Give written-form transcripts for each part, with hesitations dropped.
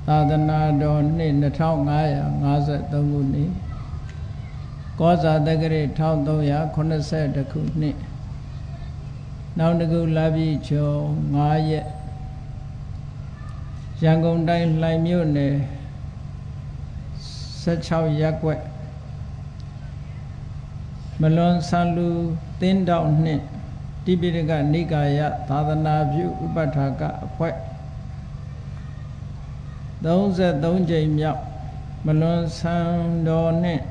သာသနာတော်နှစ်2553ခုနှစ်ကောဇာတက္ကရာ1382ခုနှစ်နောက်တစ်ခုလပြည့်ကျော်9ရက်ရန်ကုန်တိုင်းလှိုင်မြို့နယ်16ရပ်ကွက်မလွန်ဆန်လူတင်းတောင်နှင့်တိပိဋကနိကာယသာသနာပြုဥပထာကအဖွဲ့33ကြိမ်မြောက်မလွန်ဆန်တော်နှင့်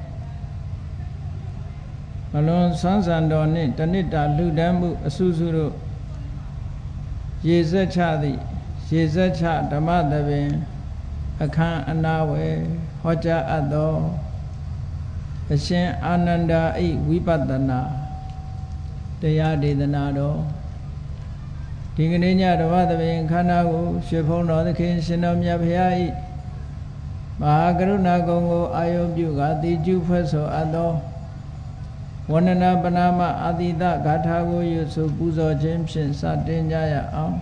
မလွန်ဆန်းဆန်တော်နှင့်တဏိတာလူဒန်းမှုအစုစုတို့ရေစက်ချသည့်ရေစက်ချဓမ္မသဘင်အခမ်းအနားဝယ်ဟောကြားအပ်သောအရှင်အာနန္ဒာဤဝိပဿနာတရားဒေသနာတော်ဒီကနေ့ညဓမ္မသဘင်ခန္ဓာကိုရွှေဖုံးတော်သခင်ရှင်တော်မြတ်ဖရာဤမဟာကရုဏာကုံကိုအာယုပြုကာတိကျုဖွဲ့ဆိုအပ်သောဝန္ဒနာပနာမအာတိတဂါထာကိုရွတ်ဆိုပူဇော်ခြင်းဖြင့်စတင်ကြရအောင်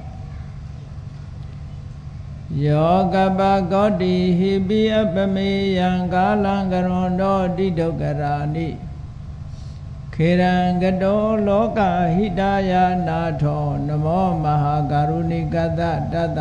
ယောကပကောတိဟိပိအပမေယံကာလံကရွန်တော်တိဒုက္ခရာနိခေရံကတောလောကဟိတယနာထောနမောမဟာကရုဏိကတတတ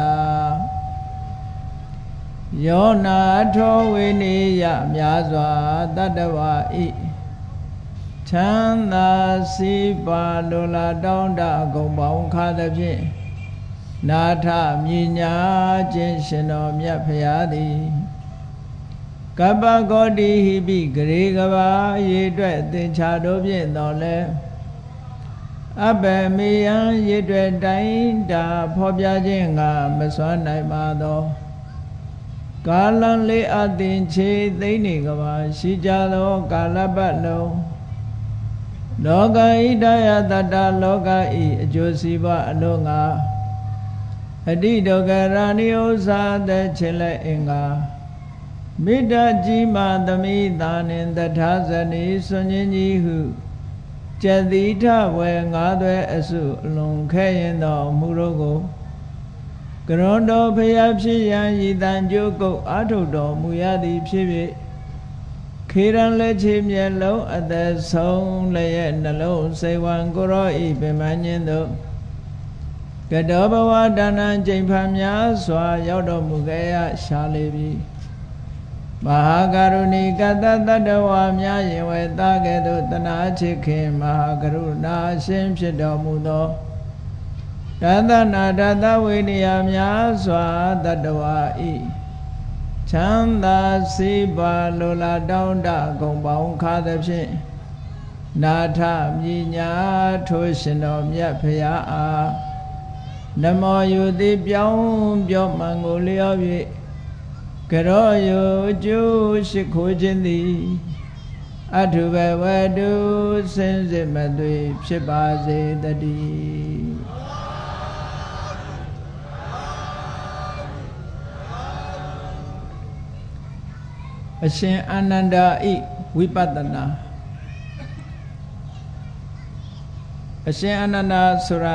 ယောနာထောဝေနေယမြာစွာတတ္တဝါဤချမ်းသာစီပါလိုလားတောင်းတအကုန်ပေါင်းခါသဖြင့်နာထမြညာခြင်းရှင်တော်မြတ်ဖရာသည်ကပ္ပဂေါတိဟိပိဂရေကဘာရေအတွက်သင်္ချာတို့ဖြင့်တော်လဲအဘမေယံရေအတွက်တိုင်းတာဖော်ပြခြင်းကမစွမ်းနိုင်ပါသောကာလံလေးအသင်ချေသိနေကဘာရှိကြသောကာလပတ်လုံးလောကဣဒယတတလောကဤအကျိုးစီးပွားအလို့ငါအတိဒုက္ခရာနိဥ္စာတဲ့ချစ်လက်အင်္ဂါမေတ္တာကြီးမာသမိသာနှင့်တထာဇနီစွန်ခြင်းကြီးဟုကျက်တိထဝေငါးသွဲအစုအလွန်ခဲရင်တော်မူတို့ကိုကရွန်တော်ဖျားဖြစ်ရန်ရည်တန်ကြိုးကုတ်အာထုတ်တော်မူရသည်ဖြစ်၍ခေရန်လက်ချေမျက်လုံးအသက်ဆုံးလည်းရဲ့နှလုံးစိတ်ဝံကိုရောဤပင်မညင်းတို့ကတောဘဝဒါနံကျိန်ဖန်များစွာရောက်တော်မူခဲ့ရရှာလေပြီမဟာကရုဏီကတတတ္တဝါများရင်ဝဲသားကဲ့သို့တနာချစ်ခင်မဟာကရုဏာရှင်ဖြစ်တော်မူသောတသနာတသဝိနည်းများစွာတတ္တဝါဤချမ်းသာစီပါလိုလားတောင်းတဂုံပေါင်းခါသဖြင့်နာထမြညာထိုးရှင်တော်မြတ်ဖရာအားနမောယုတိပြောင်းပြောမှန်ကိုလျော်၍ကရောယုကျိုးရှိခိုးခြင်းသည်အထုဘဝတုစင်စစ်မသွေဖြစ်ပါစေတည်းအရှင်အာနန္ဒာဤဝိပဿနာအရှင်အာနန္ဒာဆိုတာ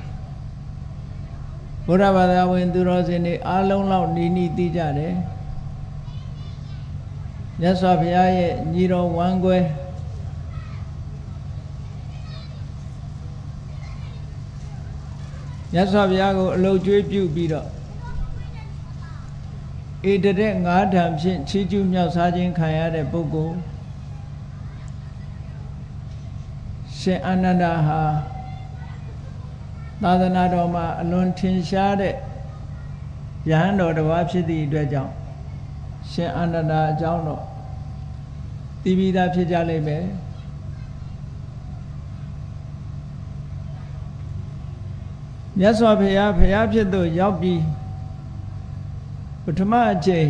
ဘုရားဘာသာဝင်သူတော်စင်တွေအားလုံးလောက်နီးနီးသိကြတယ်မြတ်စွာဘုရားရဲ့ညီတော်ဝမ်းကွဲမြတ်စွာဘုရားကိုအလုတ်ကျွေးပြုပြီးတော့ဧတရက်ငါးထံဖြင့်ချီးကျူးမြောက်စားခြင်းခံရတဲ့ပုဂ္ဂိုလ်ရှင်အာနန္ဒာဟာသာသနာတော်မှာအလွန်ထင်ရှားတဲ့ယဟန်တော်တစ်ပါးဖြစ်သည့်အတွက်ကြောင့်ရှင်အာနန္ဒာအကြောင်းတော့သိပြီးသားဖြစ်ကြလိမ့်မယ်မြတ်စွာဘုရားဖရာဖြစ်သို့ရောက်ပြီးပထမအချိန်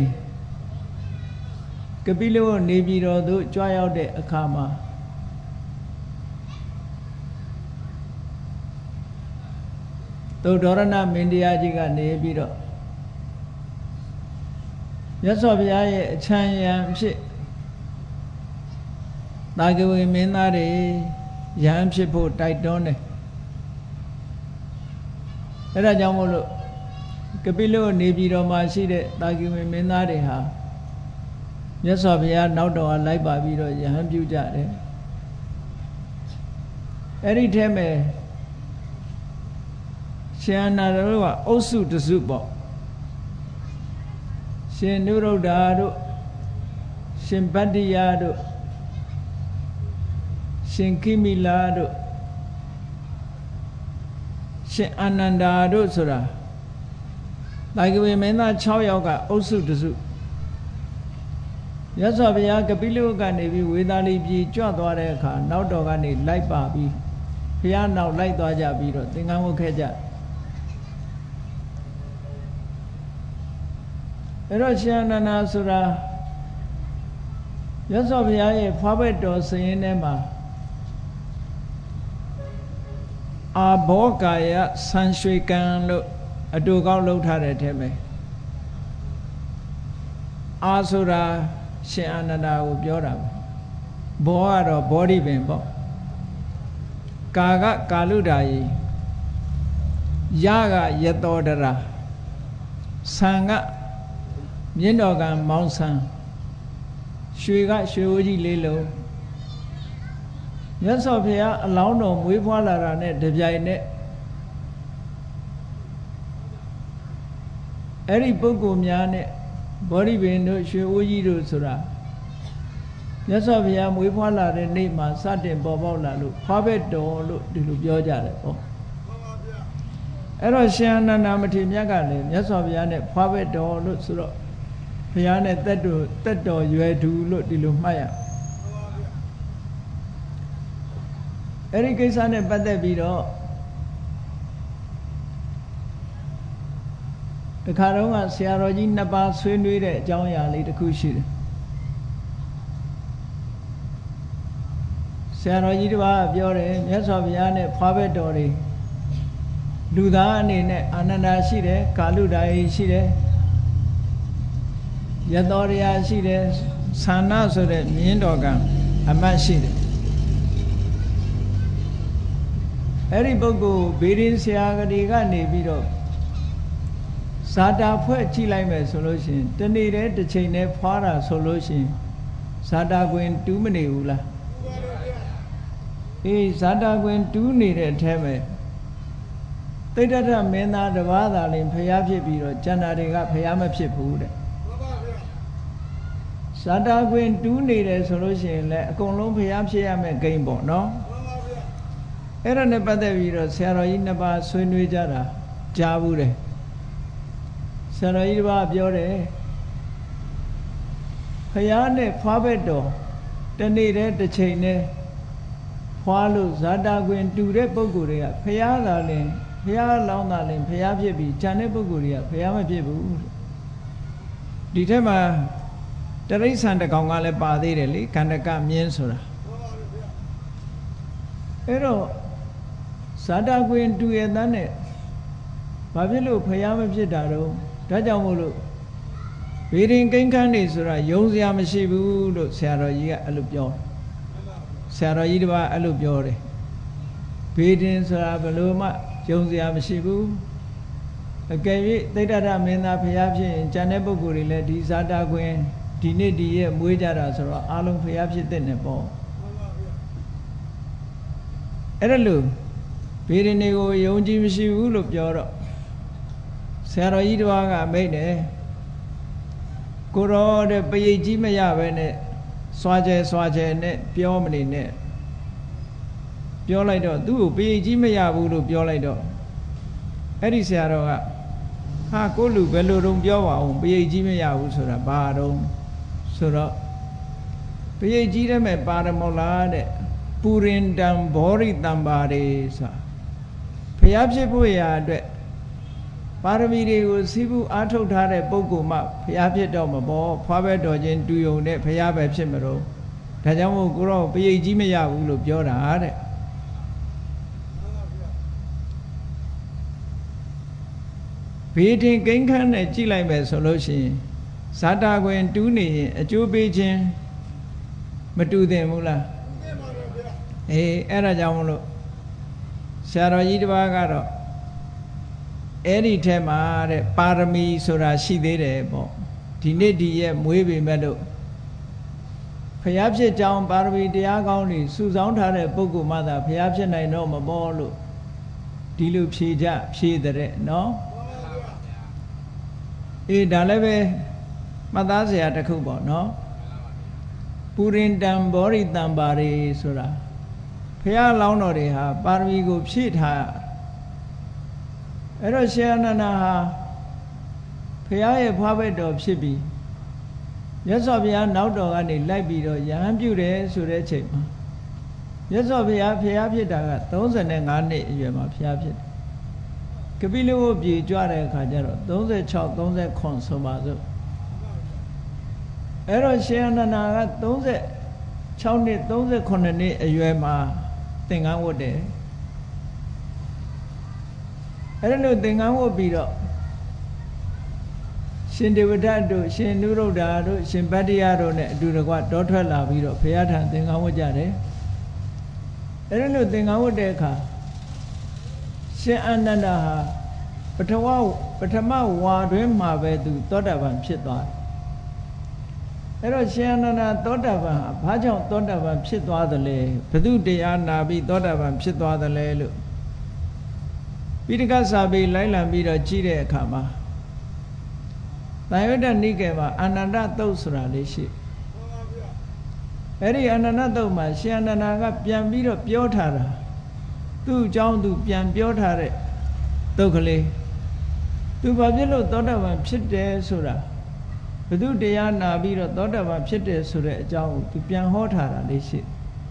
ကပိလဝနေပြည်တော်သို့ကြွရောက်တဲ့အခါမှာသုဒ္ဓရဏမင်းတရားကြီးကနေပြီးတော့မြတ်စွာဘုရားရဲ့အချမ်းရံဖြစ်သာဂဝေမင်းသားတွေရဟန်းဖြစ်ဖို့တိုက်တွန်းတယ်အဲ့ဒါကြောင့်မို့လို့ကပိလုနေပြည်တော်မှာရှိတဲ့တာဂိဝေမင်းသားတွေဟာမြတ်စွာဘုရားနောက်တော်ကလိုက်ပါပြီးတော့ယဟန်ပြုကြတယ်အဲ့ဒီထဲမှာရှင်အနန္ဒတို့ကအုပ်စုတစုပေါ့ရှင်နုရုဒ္ဓတို့ရှင်ဗတ္တိယတို့ရှင်ခိမိလာတို့ရှင်အာနန္ဒာတို့ဆိုတာတာဂိဝေမင်းသား6ယောက်ကအုပ်စုတစုမြတ်စွာဘုရားကပိလုကနေပြီးဝေသာလီပြည်ကြွသွားတဲ့အခါနောက်တော်ကနေလိုက်ပါပြီးဘုရားနောက်လိုက်သွားကြပြီးတော့သင်္ကန်းဝတ်ခဲ့ကြအဲ့တော့ရှင်အနန္ဒာဆိုတာမြတ်စွာဘုရားရဲ့ဖွားဘက်တော်စရင်ထဲမှာအာဘောကာယဆံရွှေကံလို့အတူကောက်လုပ်ထားတဲ့ထဲမှာအာဆိုတာရှင်အာနန္ဒာကိုပြောတာဘောကတော့ဘောဓိပင်ပေါ့ကာကကာလုဒာယီယကယတောဒရာဆံကမြင့်တော်ကမောင်းဆံရွှေကရွှေအိုးကြီးလေးလုံးမြတ်စွာဘုရားအလောင်းတော်မွေးဖွားလာတာနဲ့တပြိုင်နက်အဲ့ဒီပုဂ္ဂိုလ်များနဲ့ဘောဓိပင်တို့ရွှေအိုးကြီးတို့ဆိုတာမြတ်စွာဘုရားမွေးဖွားလာတဲ့နေ့မှာစတင်ပေါ်ပေါက်လာလို့ဖွားဘက်တော်လို့ဒီလိုပြောကြတယ်ပေါ့အဲ့တော့ရှင်အနန္ဒာမထေရမြတ်ကလည်းမြတ်စွာဘုရားနဲ့ဖွားဘက်တော်လို့ဆိုတော့ဘုရားနဲ့တက်တော်ရွယ်သူလို့ဒီလိုမှတ်ရအဲ့ဒီကိစ္စနဲ့ပတ်သက်ပြီးတော့တခါတော့ကဆရာတော်ကြီးနှစ်ပါးဆွေးနွေးတဲ့အကြောင်းအရာလေးတစ်ခုရှိတယ်ဆရာတော်ကြီးတစ်ပါးပြောတယ်မြတ်စွာဘုရားနဲ့ဖွားဘက်တော်တွေလူသားအနေနဲ့အာနန္ဒာရှိတယ်ကာလုဒာယီရှိတယ်ယတောရယာရှိတယ်ဆန္နဆိုတဲ့မြင်းတော်ကအမတ်ရှိတယ်အဲ့ဒီပုဂ္ဂိုလ်ဘေးရင်ဆရာကြီးကနေပြီးတော့ဇာတာဖွဲ့ကြည့်လိုက်မယ်ဆိုလို့ရှိရင်တနေ့တည်းတစ်ချိန်တည်းဖွားတာဆိုလို့ရှိရင်ဇာတာကွင်တူးမနေဘူးလားအေးဇာတာကွင်တူးနေတဲ့အထဲမှာတိဋ္ဌထမင်းသားတစ်ပါးသာလင်ဖျားဖြစ်ပြီးတော့ကျန်တာတွေကဖျားမဖြစ်ဘူးတဲ့ဇာတာကွင်တူးနေတယ်ဆိုလို့ရှိရင်လည်းအကုန်လုံးဖျားဖြစ်ရမယ်ဂိမ်းပေါ့နော်အဲ့ဒါနဲ့ပတ်သက်ပြီးတော့ဆရာတော်ကြီးနှစ်ပါးဆွေးနွေးကြတာကြားဘူးတယ်ဆရာတော်ကြီးတစ်ပါးပြောတယ်ဖျားနဲ့ဖွားဘက်တော်တနေ့တည်းတစ်ချိန်တည်းဖွားလို့ဇာတာကွင်တူတဲ့ပုဂ္ဂိုလ်တွေကဖျားသာလင်ဖျားလောင်းသာလင်ဖျားဖြစ်ပြီးဉာဏ်တဲ့ပုဂ္ဂိုလ်တွေကဖျားမဖြစ်ဘူးဒီထက်မှာတရိษံတကောင်ကလည်းပါသေးတယ်လေကန္တကမြင်းဆိုတာအဲ့တော့ဇာတာကွင်တူရတဲ့နဲ့ဘာဖြစ်လို့ဖျားမဖြစ်တာတော့ဒါကြောင့်မို့လို့ဗေဒင်ကိန်းခန်းနေဆိုတာယုံစရာမရှိဘူးလို့ဆရာတော်ကြီးကအဲ့လိုပြောဆရာတော်ကြီးတပါးအဲ့လိုပြောတယ်ဗေဒင်ဆိုတာဘယ်လိုမှယုံစရာမရှိဘူးအကယ်၍သိတ္တရမင်းသားဖျားဖြစ်ရင်ကျန်တဲ့ပုဂ္ဂိုလ်တွေလည်းဒီဇာတာကွင်ဒီနေ့ဒီရက်မွေးကြတာဆိုတော့အားလုံးဖျားဖြစ်တဲ့နဲ့ပေါ့အဲ့ဒါလို့ဗေဒင်တွေကိုယုံကြည်မရှိဘူးလို့ပြောတော့ဆရာတော်ကြီးတစ်ပါးကမိတ်တယ်ကိုရောတဲ့ပရိတ်ကြီးမရပဲနဲ့စွာကျဲနဲ့ပြောမနေနဲ့ပြောလိုက်တော့သူ့ကိုပရိတ်ကြီးမရဘူးလို့ပြောလိုက်တော့အဲ့ဒီဆရာတော်ကဟာကိုလူဘယ်လိုတုံပြောပါအောင်ပရိတ်ကြီးမရဘူးဆိုတာဘာတုံဆိုတော့ပရိတ်ကြီးတဲ့မဲ့ပါရမောလားတဲ့ပူရင်တံဘောရိတံပါရေဆိုတာဖျားဖြစ်ဖို့ရာအတွက်ပါရမီတွေကိုစီးပူးအားထုတ်ထားတဲ့ပုဂ္ဂိုလ်မှဖျားဖြစ်တော့မပေါ်ဖွားဘက်တော်ချင်းတူယုံနဲ့ဖျားပဲဖြစ်မလို့ဒါကြောင့်မို့ကိုတော့ပရိတ်ကြီးမရဘူးလို့ပြောတာတဲ့ဘေးတင်ကိန်းခန်းနဲ့ကြည့်လိုက်မယ်ဆိုလို့ရှိရင်ဇာတာကွင်တူးနေရင်အကျိုးပေးခြင်းမတူသင့်ဘူးလားအေးအဲ့ဒါကြောင့်မလို့ဆရာတော်ကြီးတစ်ပါးကတော့အဲ့ဒီထဲမှာတဲ့ပါရမီဆိုတာရှိသေးတယ်ပေါ့ဒီနေ့ဒီရဲ့မွေးပေမဲ့လို့ဖျားဖြစ်ကြောင်းပါရမီတရားကောင်းတွေစုဆောင်းထားတဲ့ပုဂ္ဂိုလ်မှသာဖျားဖြစ်နိုင်တော့မပေါ်လို့ဒီလိုဖြေတဲ့နော်အေးဒါလည်းပဲမှတ်သားစရာတစ်ခုပေါ့နော်ပုရိန္တံဘောရိတံပါရိဆိုတာဖျားလောင်းတော်တွေဟာပါရမီကိုဖြည့်ထားအဲ့တော့ရှင်အနန္ဒာဟာဖျားရဲ့ဖွားဘက်တော်ဖြစ်ပြီးမြတ်စွာဘုရားနောက်တော်ကနေလိုက်ပြီးတော့ယဟန်ပြုတယ်ဆိုတဲ့အချိန်မှာမြတ်စွာဘုရားဖျားဖြစ်တာက35နှစ်အရွယ်မှာဖျားဖြစ်တယ်ကပိလဝတ်ပြေကြွတဲ့အခါကျတော့36 39ဆိုပါစို့အဲ့တော့ရှင်အနန္ဒာက36နှစ်39နှစ်အရွယ်မှာသင်္ကန်းဝတ်တယ်အဲ့လိုသင်္ကန်းဝတ်ပြီးတော့ရှင်ဒေဝဒတ်တို့ရှင်နုရုဒ္ဓတို့ရှင်ဗတ္တိယတို့နဲ့အတူတကွတောထွက်လာပြီးတော့ဘုရားထံသင်္ကန်းဝတ်ကြတယ်အဲ့လိုသင်္ကန်းဝတ်တဲ့အခါရှင်အနန္ဒာဟာပထမဝါတွင်မှာပဲသူသောတာပန်ဖြစ်သွားတယ်အဲ့တော့ရှင်အနန္ဒာသောတာပန်ဟာဘာကြောင့်သောတာပန်ဖြစ်သွားသလဲဘု து တရားနာပြီးသောတာပန်ဖြစ်သွားသလဲလို့ပိဋကစာပေလိုက်လံပြီးတော့ကြည့်တဲ့အခါမှာသံယုတ္တနိကေမှာအာနန္ဒသုတ်ဆိုတာလေးရှိအဲ့ဒီအာနန္ဒသုတ်မှာရှင်အနန္ဒာကပြန်ပြီးတော့ပြောထားတာသူ့အကြောင်းသူပြန်ပြောထားတဲ့သုတ်ကလေးသူဘာဖြစ်လို့သောတာပန်ဖြစ်တယ်ဆိုတာဘု து တရားနာပြီးတော့သောတာပန်ဖြစ်တယ်ဆိုတဲ့အကြောင်းကိုသူပြန်ဟောထားတာလေးရှိ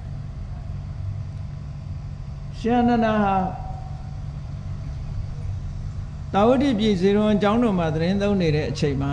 ရှင်အနန္ဒာဟာတာဝတိပြည်ဇေရဝံအကြောင်းတော်မှာသတင်းသုံးနေတဲ့အချိန်မှာ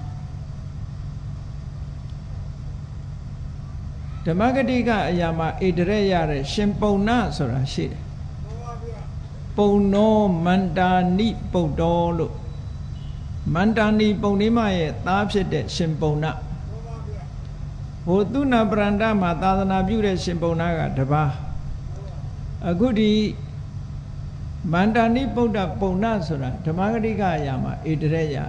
ဓမ္မဂတိကအရာမှာဣတရက်ရတဲ့ရှင်ပုံနာဆိုတာရှိတယ်ပုံနောမန္တာနိပုတ္တောလို့မန္တာနိပုံနေမရဲ့သားဖြစ်တဲ့ရှင်ပုံနာဟိုသူနာပရန္တမှာသာသနာပြုတဲ့ရှင်ပုံနာကတပါးအခုဒီမန္တာနိပုဒ္ဒပုံနာဆိုတာဓမ္မဂတိကအရာမှာဣတရက်ရ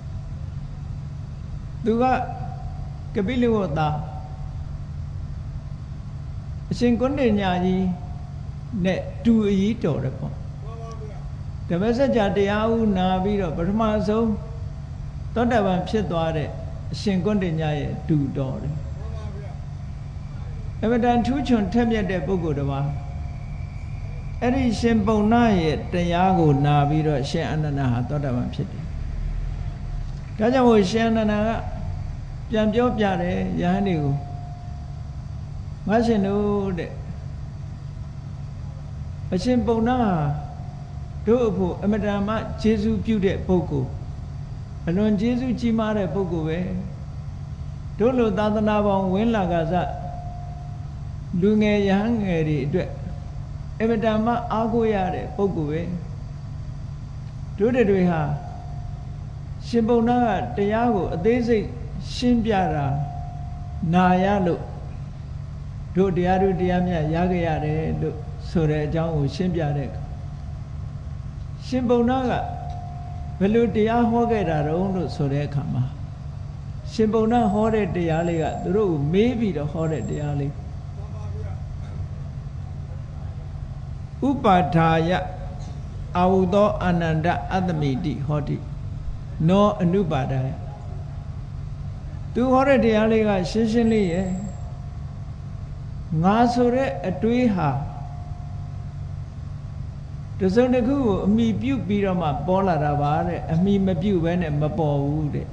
သူကကပိလဝတ္တအရှင်ကုဏ္ဏညာကြီးနဲ့တူအကြီးတော်တယ်ပေါ့ဓမ္မစကြာတရားဥနာပြီးတော့ပထမဆုံးသောတာပန်ဖြစ်သွားတဲ့အရှင်ကုဏ္ဏညာရဲ့တူတော်တယ်အမတန်ထူးချွန်ထက်မြက်တဲ့ပုဂ္ဂိုလ်တစ်ပါးအဲ့ဒီရှင်ပုံနာရဲ့တရားကိုနာပြီးတော့ရှင်အနန္ဒာဟာသောတာပန်ဖြစ်တယ်ဒါကြောင့်မို့ရှင်အနန္ဒာကပြန်ပြောပြတယ်ယဟန်တွေကိုငါရှင်တို့တဲ့အရှင်ပုံနာတို့အဖို့အမတန်မှကျေးဇူးပြုတဲ့ပုဂ္ဂိုလ်အလွန်ကျေးဇူးကြီးမားတဲ့ပုဂ္ဂိုလ်ပဲတို့လိုသာသနာပေါင်းဝင်လာကစားလူငယ်ယဟန်ငယ်တွေအတွက်အမတန်မှအားကိုးရတဲ့ပုဂ္ဂိုလ်ပဲတို့တွေဟာရှင်ပုံနာကတရားကိုအသေးစိတ်ရှင်းပြတာနာရလို့တို့တရားတို့တရားမြတ်ရခဲ့ရတယ်လို့ဆိုတဲ့အကြောင်းကိုရှင်းပြတဲ့ရှင်ပုံနာကဘယ်လိုတရားဟောခဲ့တာတုံးလို့ဆိုတဲ့အခါမှာရှင်ပုံနာဟောတဲ့တရားလေးကသူတို့ကိုမေးပြီးတော့ဟောတဲ့တရားလေးဥပါဒါယအာဝုသောအာနန္ဒအတ္တမိတိဟောတိနောအနုပါဒာယသူဟောတဲ့တရားလေးကရှင်းရှင်းလေးရဲ့ငါဆိုတဲ့အတွေးဟာတစုံတစ်ခုကိုအမိပြုတ်ပြီးတော့မှပေါ်လာတာပါတဲ့အမိမပြုတ်ဘဲနဲ့မပေါ်ဘူးတဲ့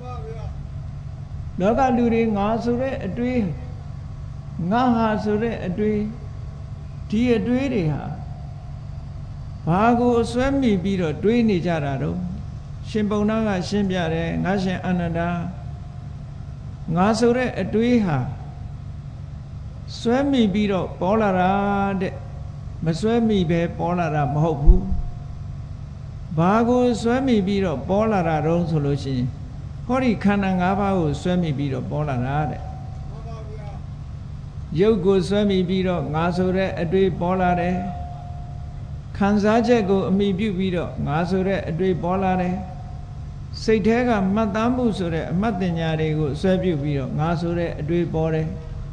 လောကလူတွေငါဆိုတဲ့အတွေးငါဟာဆိုတဲ့အတွေးဒီအတွေးတွေဟာဘာကိုအစွဲမိပြီးတော့တွေးနေကြတာတော့ရှင်ပုံနာကရှင်းပြတယ်ငါရှင်အနန္ဒာငါဆိုတဲ့အတွေးဟာစွဲမိပြီးတော့ပေါ်လာတာတဲ့မစွဲမိပဲပေါ်လာတာမဟုတ်ဘူးဘာကိုစွဲမိပြီးတော့ပေါ်လာတာတုံးဆိုလို့ရှိရင်ဟောဒီခန္ဓာ၅ပါးကိုစွဲမိပြီးတော့ပေါ်လာတာတဲ့ရုပ်ကိုစွဲမိပြီးတော့ငါဆိုတဲ့အတွေ့ပေါ်လာတယ်ခခံစားချက်ကိုအမိပြုပြီးတော့ငါဆိုတဲ့အတွေ့ပေါ်လာတယ်စိတ်ထဲကမှတ်သားမှုဆိုတဲ့အမှတ်တင်ညာတွေကိုဆွဲပြုပြီးတော့ငါဆိုတဲ့အတွေ့ပေါ်တယ်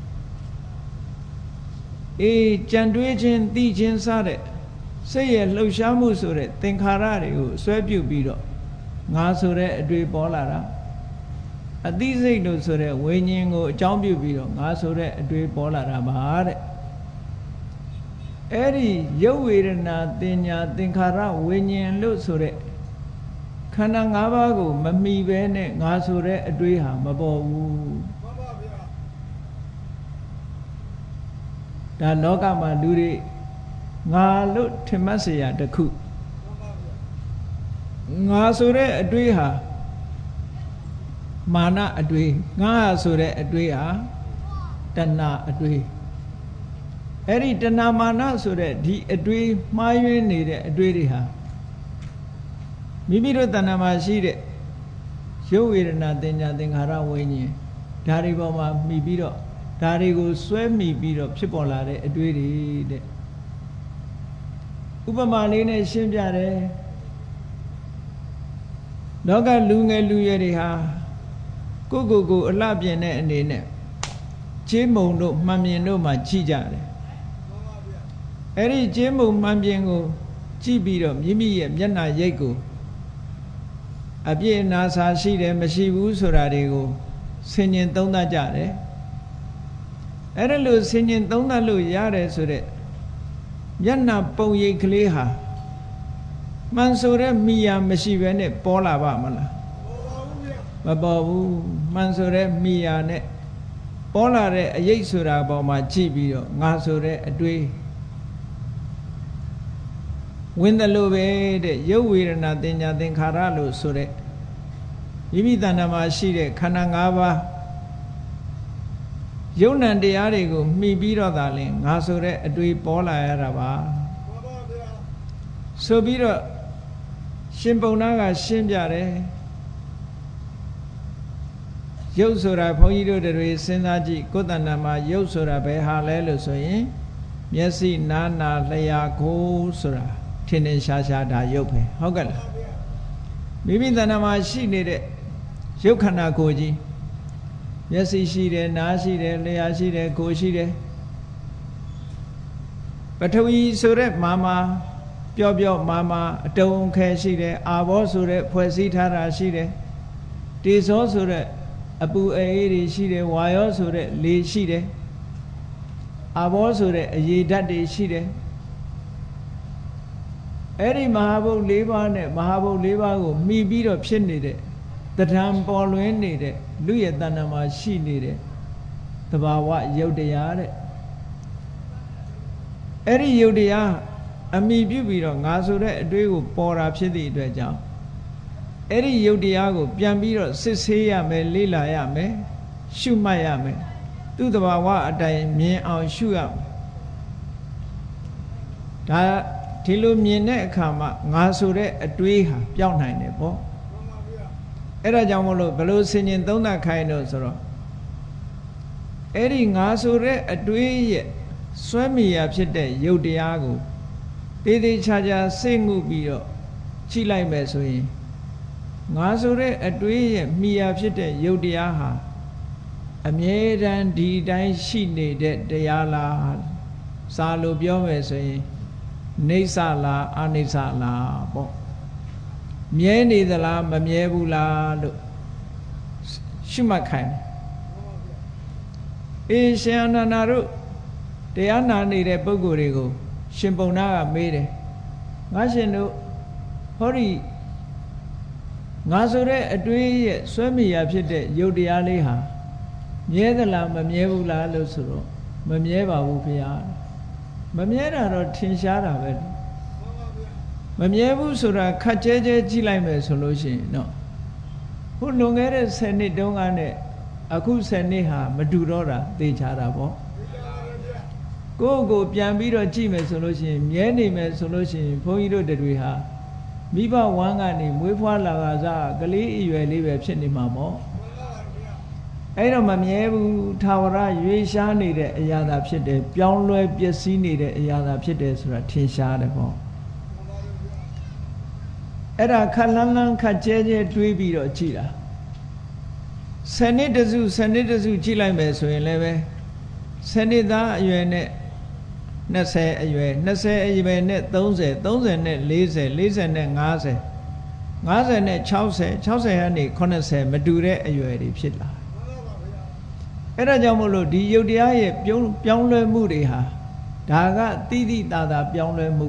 ကြံတွေးခြင်းသိခြင်းစတဲ့စိတ်ရဲ့လှုပ်ရှားမှုဆိုတဲ့သင်္ခါရတွေကိုဆွဲပြုပြီးတော့ငါဆိုတဲ့အတွေ့ပေါ်လာတာအသိစိတ်လို့ဆိုတဲ့ဝိညာဉ်ကိုအကြောင်းပြုပြီးတော့ငါဆိုတဲ့အတွေ့ပေါ်လာတာပါတဲ့အဲ့ဒီရုပ်ဝေဒနာတင်ညာသင်္ခါရဝိညာဉ်လို့ဆိုတဲ့ခန္ဓာ၅ပါးကိုမမီဘဲနဲ့ငါဆိုတဲ့အတွေ့ဟာမပေါ်ဘူးမှန်ပါဗျာဒါလောကမှာလူတွေငါလို့ထင်မှတ်เสียတခုငါဆိုတဲ့အတွေ့ဟာမာနအတွေ့ငါဆိုတဲ့အတွေ့ဟာတဏှာအတွေ့အဲ့ဒီတဏှာမာနဆိုတဲ့ဒီအတွေ့မှားယွင်းနေတဲ့အတွေ့တွေဟာမိမိတို့တဏှာမှာရှိတဲ့ရုပ်ဝေဒနာတင်ညာသင်္ခါရဝိညာဉ်ဒါတွေပေါ်မှာမှီပြီးတော့ဒါတွေကိုစွဲမှီပြီးတော့ဖြစ်ပေါ်လာတဲ့အတွေ့တွေတဲ့ဥပမာလေးနဲ့ရှင်းပြတယ်လောကလူငယ်လူရွယ်တွေဟာကိုအလှပြင်တဲ့အနေနဲ့ကျေးမုံတို့မှန်မြင်တို့မှကြည့်ကြတယ်အဲ့ဒီကျေးမုံမှန်ပြင်ကိုကြည့်ပြီးတော့မိမိရဲ့မျက်နှာရိပ်ကိုအပြည့်အနာစာရှိတယ်မရှိဘူးဆိုတာတွေကိုဆင်ញင်သုံးသပ်ကြတယ်အဲ့ဒါလို့ဆင်ញင်သုံးသပ်လို့ရတယ်ဆိုတဲ့မျက်နှာပုံရိပ်ကလေးဟာမှန်ဆိုတဲ့မိယာမရှိဘဲနဲ့ပေါ်လာပါမလားမပေါ်ဘူးမှန်ဆိုတဲ့မိယာနဲ့ပေါ်လာတဲ့အရေးဆိုတာပေါ်မှာကြည့်ပြီးတော့ငါဆိုတဲ့အတွေ့ဝင်တယ်လို့ပဲတဲ့ရုပ်ဝေဒနာတင်ညာသင်္ခါရလို့ဆိုတဲ့မိမိတဏ္ဍာမှာရှိတဲ့ခန္ဓာ၅ပါးယုံ nant တရားတွေကိုမှီပြီးတော့သာလင်ငါဆိုတဲ့အတွေ့ပေါ်လာရတာပါဆိုပြီးတော့ရှင်ပုံနာကရှင်းပြတယ်ရုပ်ဆိုတာဘုန်းကြီးတို့တွေစဉ်းစားကြည့်ကိုယ်တဏ္ဍာမှာရုပ်ဆိုတာဘယ်ဟာလဲလို့ဆိုရင်မျက်စိနားနာလျှာကိုယ်ဆိုတာထင်ထင်ရှားရှားဒါရုပ်ပဲဟုတ်ကဲ့လားမိမိတဏ္ဍာမှာရှိနေတဲ့ရုပ်ခန္ဓာကိုယ်ကြီးမျက်စိရှိတယ်နားရှိတယ်လျှာရှိတယ်ကိုယ်ရှိတယ်ပထဝီဆိုတဲ့မာပြောမာအတုံခဲရှိတယ်အာဘောဆိုတဲ့ဖွဲ့စည်းထားတာရှိတယ်တေဇောဆိုတဲ့အပူအေးတွေရှိတယ်ဝါယောဆိုတဲ့လေရှိတယ်အာဘောဆိုတဲ့အရေဓာတ်တွေရှိတယ်အဲ့ဒီမဟာဘုတ်၄ပါးနဲ့မဟာဘုတ်၄ပါးကိုမှီပြီးတော့ဖြစ်နေတဲ့တဏ္ဍာပေါ်လွင်နေတဲ့လူရဲ့တဏ္ဍာမှာရှိနေတဲ့သဘာဝရုပ်တရားတဲ့အဲ့ဒီရုပ်တရားအမိပြုပြီးတော့ငါဆိုတဲ့အတွေ့ကိုပေါ်တာဖြစ်သည့်အတွက်ကြောင့်အဲ့ဒီရုပ်တရားကိုပြန်ပြီးတော့စစ်ဆေးရမယ်လေ့လာရမယ်ရှုမှတ်ရမယ်သူ့သဘာဝအတိုင်းမြင်အောင်ရှုရမယ်ဒါဒီလိုမြင်တဲ့အခါမှာငါဆိုတဲ့အတွေ့ဟာပြောင်းနိုင်တယ်ပေါ့အဲ့ဒါကြောင့်မလို့ဘလို့ဆင်ញင်သုံးသပ်ခိုင်းလို့ဆိုတော့အဲ့ဒီငါဆိုတဲ့အတွေ့ရဲ့စွဲမိရာဖြစ်တဲ့ရုပ်တရားကိုသေးသေးချာချာစိတ်ငုပြီးတော့ကြည့်လိုက်မယ်ဆိုရင်ငါဆိုတဲ့အတွေ့ရဲ့မိယာဖြစ်တဲ့ရုပ်တရားဟာအမြဲတမ်းဒီတိုင်းရှိနေတဲ့တရားလားစာလို့ပြောမယ်ဆိုရင်နေဆလားအနိစ္စလားပေါ့မြဲနေသလားမမြဲဘူးလားလို့ရှုမှတ်ခိုင်းတယ်ရှင်အနန္ဒာတို့တရားနာနေတဲ့ပုဂ္ဂိုလ်တွေကိုရှင်ပုံနာကမေးတယ်ငါရှင်တို့ဟောဒီငါဆိုတဲ့အတွေ့ရဲ့စွဲမိရာဖြစ်တဲ့ယုတ်တရားလေးဟာမြဲသလားမမြဲဘူးလားလို့ဆိုတော့မမြဲပါဘူးခင်ဗျာမမြဲတာတော့ထင်ရှားတာပဲမမြဲဘူးဆိုတာခက်ကြဲကြဲကြည့်လိုက်မယ်ဆိုလို့ရှိရင်တော့ဟိုလွန်ခဲ့တဲ့10နှစ်တုန်းကနဲ့အခု10နှစ်ဟာမတူတော့တာသိချတာပေါ့ကိုပြန်ပြီးတော့ကြည့်မယ်ဆိုလို့ရှိရင်မြဲနေမယ်ဆိုလို့ရှိရင်ဘုန်းကြီးတို့တွေဟာမိဘဝမ်းကနေမွေးဖွားလာကစားကလေးအရွယ်လေးပဲဖြစ်နေမှာပေါ့အဲ့တော့မမြဲဘူးထာဝရရွေးရှားနေတဲ့အရာသာဖြစ်တယ်ပြောင်းလဲပျက်စီးနေတဲ့အရာသာဖြစ်တယ်ဆိုတာထင်ရှားတယ်ပေါ့အဲ့ဒါခက်လန်းလန်းခက်ကျဲကျဲတွေးပြီးတော့ကြည်တာ10နှစ်တစု10နှစ်တစုကြည့်လိုက်မယ်ဆိုရင်လည်းပဲ10နှစ်သားအရွယ်နဲ့20အရွယ်20အရွယ်နဲ့30 30နဲ့40 40နဲ့50 50နဲ့60 60ကနေ80မတူတဲ့အရွယ်တွေဖြစ်လာအဲ့ဒါကြောင့်မို့လို့ဒီယုတ်တရားရဲ့ပြောင်းလဲမှုတွေဟာဒါကတိတိတသာပြောင်းလဲမှု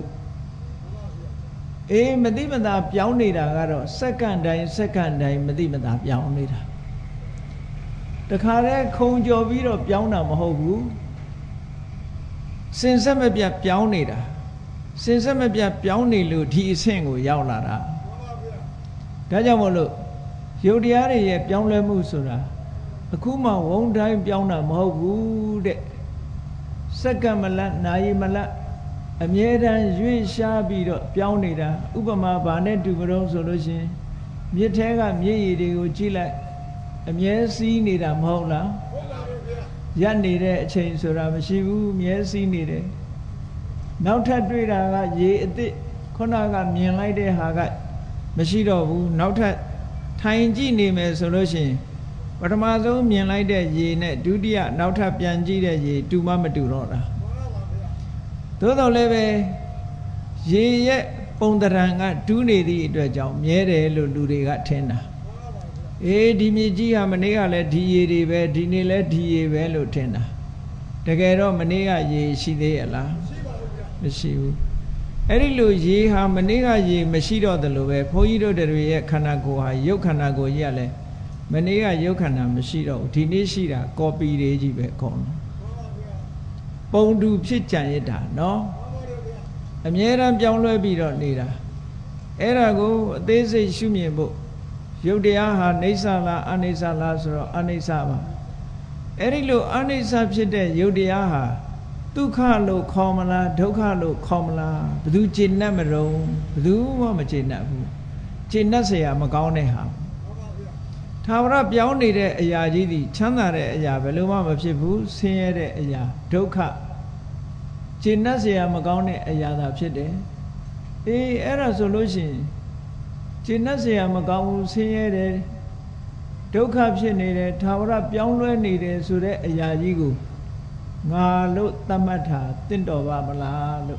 မတိမသာပြောင်းနေတာကတော့စက္ကန့်တိုင်းစက္ကန့်တိုင်းမတိမသာပြောင်းနေတာတခါတည်းခုံကြော်ပြီးတော့ပြောင်းတာမဟုတ်ဘူးစင်ဆက်မပြတ်ပြောင်းနေတာစင်ဆက်မပြတ်ပြောင်းနေလို့ဒီအဆင့်ကိုရောက်လာတာဒါကြောင့်မို့လို့ယုတ်တရားတွေရဲ့ပြောင်းလဲမှုဆိုတာအခုမှဝုန်းတိုင်းပြောင်းတာမဟုတ်ဘူးတဲ့စက္ကန့်မလတ်နာရီမလတ်အမြဲတမ်းရွေ့ရှားပြီးတော့ပြောင်းနေတာဥပမာဘာနဲ့တူမလို့ဆိုလို့ရှိရင်မြစ်ထဲကမြစ်ရည်တွေကိုကြည့်လိုက်အမြဲစီးနေတာမဟုတ်လားရပ်နေတဲ့အချိန်ဆိုတာမရှိဘူးမြဲစီးနေတယ်နောက်ထပ်တွေ့တာကရေအစ်စ်ခုနကမြင်လိုက်တဲ့ဟာကမရှိတော့ဘူးနောက်ထပ်ထိုင်ကြည့်နေမယ်ဆိုလို့ရှိရင်ပထမဆုံးမြင်လိုက်တဲ့ရေနဲ့ဒုတိယနောက်ထပ်ပြန်ကြည့်တဲ့ရေတူမှမတူတော့တာသို့တော်လည်းပဲရေရဲ့ပုံသဏ္ဍာန်ကဒူးနေသည့်အတွက်ကြောင့်မြဲတယ်လို့လူတွေကထင်တာဒီမြေကြီးဟာမနေ့ကလည်းဒီရေတွေပဲဒီနေ့လည်းဒီရေပဲလို့ထင်တာတကယ်တော့မနေ့ကရေရှိသေးရဲ့လားမရှိဘူးအဲ့ဒီလိုရေဟာမနေ့ကရေမရှိတော့တယ်လို့ပဲဘုန်းကြီးတို့တွေရဲ့ခန္ဓာကိုယ်ဟာရုပ်ခန္ဓာကိုယ်ကြီးကလည်းမနေ့ကရုပ်ခန္ဓာမရှိတော့ဘူးဒီနေ့ရှိတာကော်ပီတွေကြီးပဲခေါ်တယ်ပုံတူဖြစ်ကြံရတာနော်အမြဲတမ်းပြောင်းလဲပြီးတော့နေတာအဲ့ဒါကိုအသေးစိတ်ရှုမြင်ဖို့ယုတ်တရားဟာနေဆာလားအနိစ္စလားဆိုတော့အနိစ္စပါအဲ့ဒီလိုအနိစ္စဖြစ်တဲ့ယုတ်တရားဟာဒုက္ခလို့ခေါ်မလားဒုက္ခလို့ခေါ်မလားဘယ်သူကျေနပ်မလို့ဘယ်သူမှမကျေနပ်ဘူးကျေနပ်เสียမကောင်းတဲ့ဟာသာဝရပြောင်းနေတဲ့အရာကြီးသည်ချမ်းသာတဲ့အရာဘယ်လိုမှမဖြစ်ဘူးဆင်းရဲတဲ့အရာဒုက္ခကျေနပ်เสียမကောင်းတဲ့အရာသာဖြစ်တယ်အဲ့ဒါဆိုလို့ရှိရင်ကျေနပ်เสียမကောင်းဘူးဆင်းရဲတယ်ဒုက္ခဖြစ်နေတယ်သာဝရပြောင်းလဲနေတယ်ဆိုတဲ့အရာကြီးကိုငါလို့သတ်မှတ်တာတင့်တော်ပါမလားလို့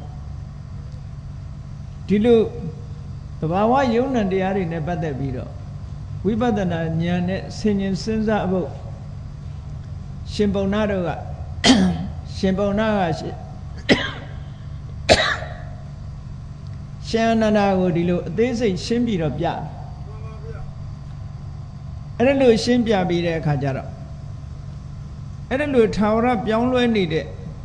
ဒီလိုသဘာဝယုံနံတရားတွေနဲ့ပတ်သက်ပြီးတော့ဝိပဿနာဉာဏ်နဲ့ဆင်ញင်စဉ်းစားဖို့ရှင်ပုံနာတို့ကရှင်ပုံနာကရှင်အနန္ဒာကိုဒီလိုအသေးစိတ်ရှင်းပြီးတော့ပြအဲ့ဒါလို့ရှင်းပြပြီးတဲ့အခါကျတော့အဲ့ဒါလို့ထာဝရပြောင်းလဲနေတဲ့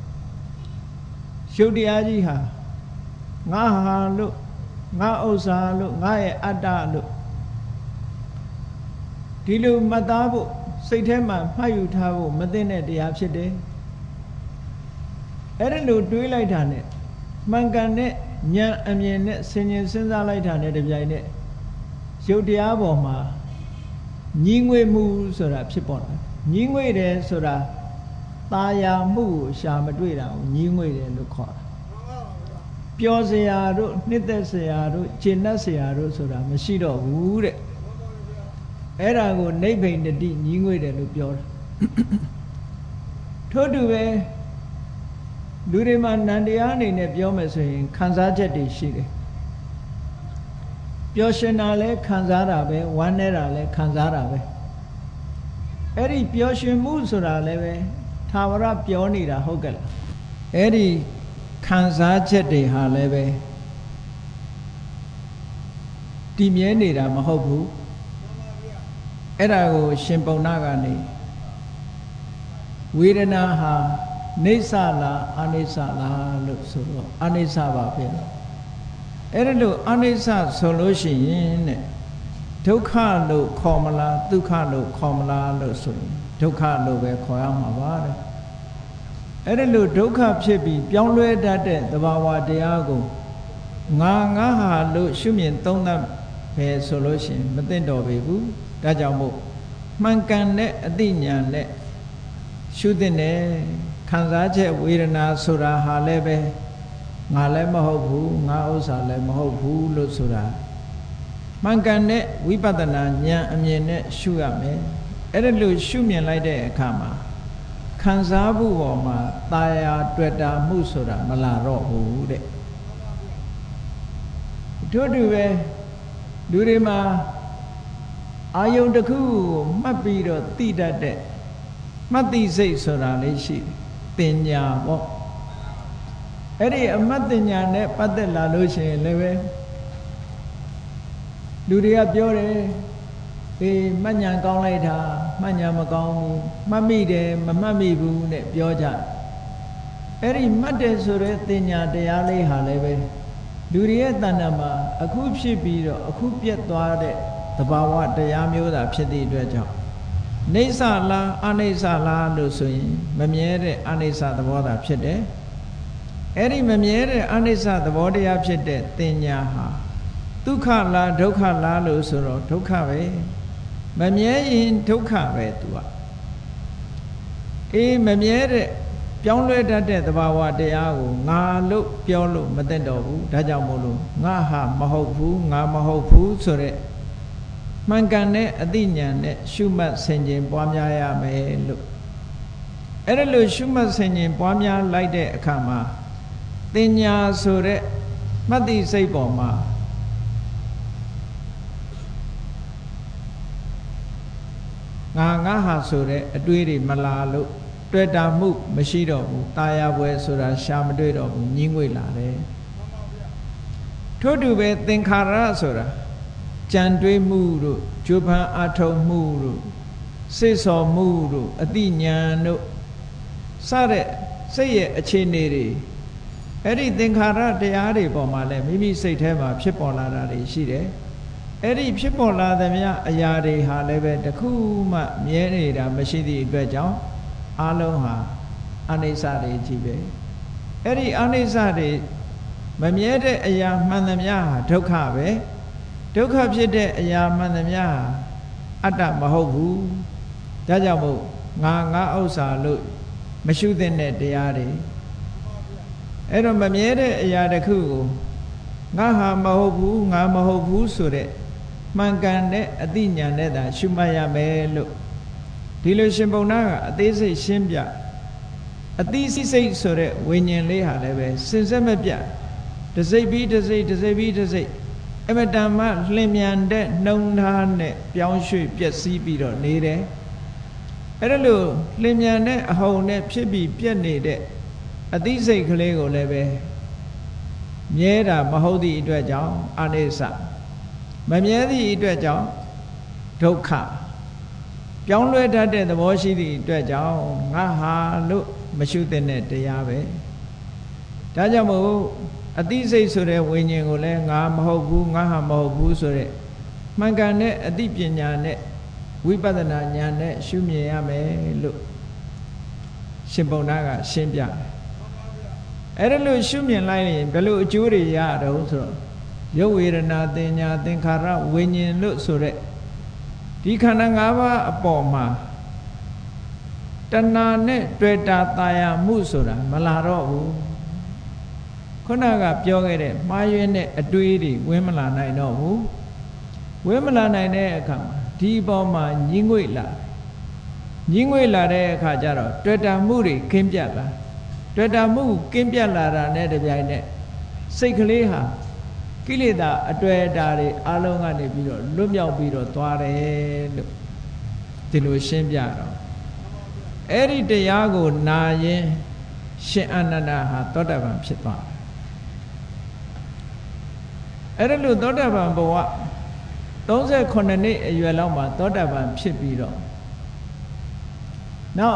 ရုပ်တရားကြီးဟာငါဟာလို့ငါဥစ္စာလို့ငါရဲ့အတ္တလို့ဒီလိုမှတ်သားဖို့စိတ်ထဲမှာမှတ်ယူထားဖို့မသိတဲ့တရားဖြစ်တယ်အဲ့ဒါလို့တွေးလိုက်တာနဲ့မှန်ကန်တဲ့ဉာဏ်အမြင်နဲ့ဆင်ញင်စဉ်းစားလိုက်တာနဲ့တပြိုင်နက်ရုပ်တရားပေါ်မှာညီငွေမှုဆိုတာဖြစ်ပေါ်လာညီငွေတယ်ဆိုတာตาယာမှုကိုရှာမတွေ့တာကိုညီငွေတယ်လို့ခေါ်တာပျော်စရာတို့နှစ်သက်စရာတို့ကျေနပ်စရာတို့ဆိုတာမရှိတော့ဘူးတဲ့အဲ့ဒါကိုနိဗ္ဗိန္ဒတိညီငွေတယ်လို့ပြောတာထို့တူပဲလူတွေမှာနန္တရားအနေနဲ့ပြောမယ်ဆိုရင်ခံစားချက်တွေရှိတယ်ပျော်ရွှင်တာလည်းခံစားတာပဲဝမ်းနည်းတာလည်းခံစားတာပဲအဲ့ဒီပျော်ရွှင်မှုဆိုတာလည်းပဲသာဝရပြောနေတာဟုတ်ကဲ့လားအဲ့ဒီခံစားချက်တွေဟာလည်းပဲတည်မြဲနေတာမဟုတ်ဘူးအဲ့ဒါကိုရှင်ပုံနာကနေဝေဒနာဟာနေဆလားအနိစ္စလားလို့ဆိုတော့အနိစ္စပါပဲအဲ့ဒါလို့အနိစ္စဆိုလို့ရှိရင်တဲ့ဒုက္ခလို့ခေါ်မလားဒုက္ခလို့ခေါ်မလားလို့ဆိုရင်ဒုက္ခလို့ပဲခေါ်ရမှာပါတဲ့အဲ့ဒါလို့ဒုက္ခဖြစ်ပြီးပြောင်းလဲတတ်တဲ့သဘာဝတရားကိုငါဟာလို့ရှုမြင်သုံးသပ်ပဲဆိုလို့ရှိရင်မသိတော့ပေဘူးဒါကြောင့်မို့မှန်ကန်တဲ့အသိဉာဏ်နဲ့ရှုသင့်တယ်ခံစားချက်ဝေဒနာဆိုတာဟာလည်းပဲငါလည်းမဟုတ်ဘူးငါဥစ္စာလည်းမဟုတ်ဘူးလို့ဆိုတာမှန်ကန်တဲ့ဝိပဿနာဉာဏ်အမြင်နဲ့ရှုရမယ်အဲ့ဒါလို့ရှုမြင်လိုက်တဲ့အခါမှာခံစားမှုပေါ်မှာตาယာတွေ့တာမှုဆိုတာမလာတော့ဘူးတဲ့တို့တူပဲလူတွေမှာအာယုံတစ်ခုကိုမှတ်ပြီးတော့သိတတ်တဲ့မှတ်သိစိတ်ဆိုတာလေးရှိတယ်တင်ညာပေါ့အဲ့ဒီအမှတ်တင်ညာနဲ့ပတ်သက်လာလို့ရှိရင်လည်းပဲလူတွေကပြောတယ်မှတ်ညာကောင်းလိုက်တာမှတ်ညာမကောင်းဘူးမှတ်မိတယ်မမှတ်မိဘူးနဲ့ပြောကြအဲ့ဒီမှတ်တယ်ဆိုတဲ့တင်ညာတရားလေးဟာလည်းပဲလူတွေရဲ့တဏ္ဍာမှာအခုဖြစ်ပြီးတော့အခုပြတ်သွားတဲ့သဘာဝတရားမျိုးသာဖြစ်သည့်အတွက်ကြောင့်နေဆလားအနိစ္စလားလို့ဆိုရင်မမြဲတဲ့အနိစ္စသဘောသာဖြစ်တယ်အဲ့ဒီမမြဲတဲ့အနိစ္စသဘောတရားဖြစ်တဲ့တင်ညာဟာဒုက္ခလားဒုက္ခလားလို့ဆိုတော့ဒုက္ခပဲမမြဲရင်ဒုက္ခပဲသူကမမြဲတဲ့ပြောင်းလဲတတ်တဲ့သဘာဝတရားကိုငါလို့ပြောလို့မသိတော့ဘူးဒါကြောင့်မို့လို့ငါဟာမဟုတ်ဘူးငါမဟုတ်ဘူးဆိုတဲ့မှန်ကန်တဲ့အသိဉာဏ်နဲ့ရှုမှတ်ဆင်ခြင်ပွားများရမယ်လို့အဲ့ဒါလို့ရှုမှတ်ဆင်ခြင်ပွားများလိုက်တဲ့အခါမှာတင်ညာဆိုတဲ့မှတ်သိစိတ်ပေါ်မှာငါဟာဆိုတဲ့အတွေးတွေမလာလို့တွေ့တာမှုမရှိတော့ဘူးตาရပွဲဆိုတာရှာမတွေ့တော့ဘူးညှင်းငွေလာတယ်ထို့တူပဲသင်္ခါရဆိုတာကြံတွေးမှုတို့ကြိုးပမ်းအထောက်မှုတို့စိတ်ဆော်မှုတို့အတိညာဏ်တို့စတဲ့စိတ်ရဲ့အခြေအနေတွေအဲ့ဒီသင်္ခါရတရားတွေပေါ်မှာလည်းမိမိစိတ်ထဲမှာဖြစ်ပေါ်လာတာတွေရှိတယ်အဲ့ဒီဖြစ်ပေါ်လာသမျှအရာတွေဟာလည်းပဲတခုမှမြဲနေတာမရှိသည့်အတွက်ကြောင့်အလုံးဟာအနိစ္စတွေကြီးပဲအဲ့ဒီအနိစ္စတွေမမြဲတဲ့အရာမှန်သမျှဟာဒုက္ခပဲဒုက္ခဖြစ်တဲ့အရာမှန်သမျှဟာအတ္တမဟုတ်ဘူးဒါကြောင့်မို့ငါဥစ္စာလို့မရှုသင့်တဲ့တရားတွေအဲ့တော့မမြဲတဲ့အရာတစ်ခုကိုငါဟာမဟုတ်ဘူးငါမဟုတ်ဘူးဆိုတဲ့မှန်ကန်တဲ့အသိဉာဏ်နဲ့သာရှုမှတ်ရမယ်လို့ဒီလိုရှင်ပုံနာကအသေးစိတ်ရှင်းပြအသိစိတ်ဆိုတဲ့ဝိညာဉ်လေးဟာလည်းပဲစင်ဆက်မပြတ်တစိတ်ပြီးတစိတ်တစိတ်ပြီးတစိတ်အမတန်မှလျင်မြန်တဲ့နှုံထားနဲ့ပြောင်းရွှေ့ပျက်စီးပြီးတော့နေတယ်အဲ့ဒါလို့လျင်မြန်တဲ့အဟုန်နဲ့ဖြစ်ပြီးပြက်နေတဲ့အသိစိတ်ကလေးကိုလည်းပဲမြဲတာမဟုတ်သည့်အတွက်ကြောင့်အနိစ္စမမြဲသည့်အတွက်ကြောင့်ဒုက္ခပြောင်းလဲတတ်တဲ့သဘောရှိသည့်အတွက်ကြောင့်ငါဟာလို့မရှုသင့်တဲ့တရားပဲဒါကြောင့်မို့အသိစိတ်ဆိုတဲ့ဝိညာဉ်ကိုလည်းငါမဟုတ်ဘူးငါဟာမဟုတ်ဘူးဆိုတဲ့မှန်ကန်တဲ့အသိပညာနဲ့ဝိပဿနာဉာဏ်နဲ့ရှုမြင်ရမယ်လို့ရှင်ပုံနာကရှင်းပြတယ်အဲ့ဒါလို့ရှုမြင်လိုက်ရင်ဘယ်လိုအကျိုးတွေရတော့ဆိုတော့ရုပ်ဝေဒနာသင်ညာသင်္ခါရဝိညာဉ်လို့ဆိုတဲ့ဒီခန္ဓာ၅ပါးအပေါ်မှာတဏှာနဲ့တွေ့တာตาရမှုဆိုတာမလာတော့ဘူးခုနကပြောခဲ့တဲ့မှားယွင်းတဲ့အတွေးတွေဝင်မလာနိုင်တော့ဘူးဝင်မလာနိုင်တဲ့အခါမှာဒီပေါ်မှာညှင်းငွေ့လာတဲ့အခါကျတော့တွေ့တာမှုတွေကင်းပြတ်လာတွေ့တာမှုကင်းပြတ်လာတာနဲ့တပြိုင်နက်စိတ်ကလေးဟာကိလေသာအတွေ့အတာတွေအလုံးကနေပြီးတော့လွတ်မြောက်ပြီးတော့သွားတယ်လို့ဒီလိုရှင်းပြတော့အဲ့ဒီတရားကိုနာရင်ရှင်အာနန္ဒာဟာသောတာပန်ဖြစ်သွားတယ်အဲ့ဒါလို့သောတာပန်ဘဝ38နှစ်အရွယ်လောက်မှာသောတာပန်ဖြစ်ပြီးတော့နောက်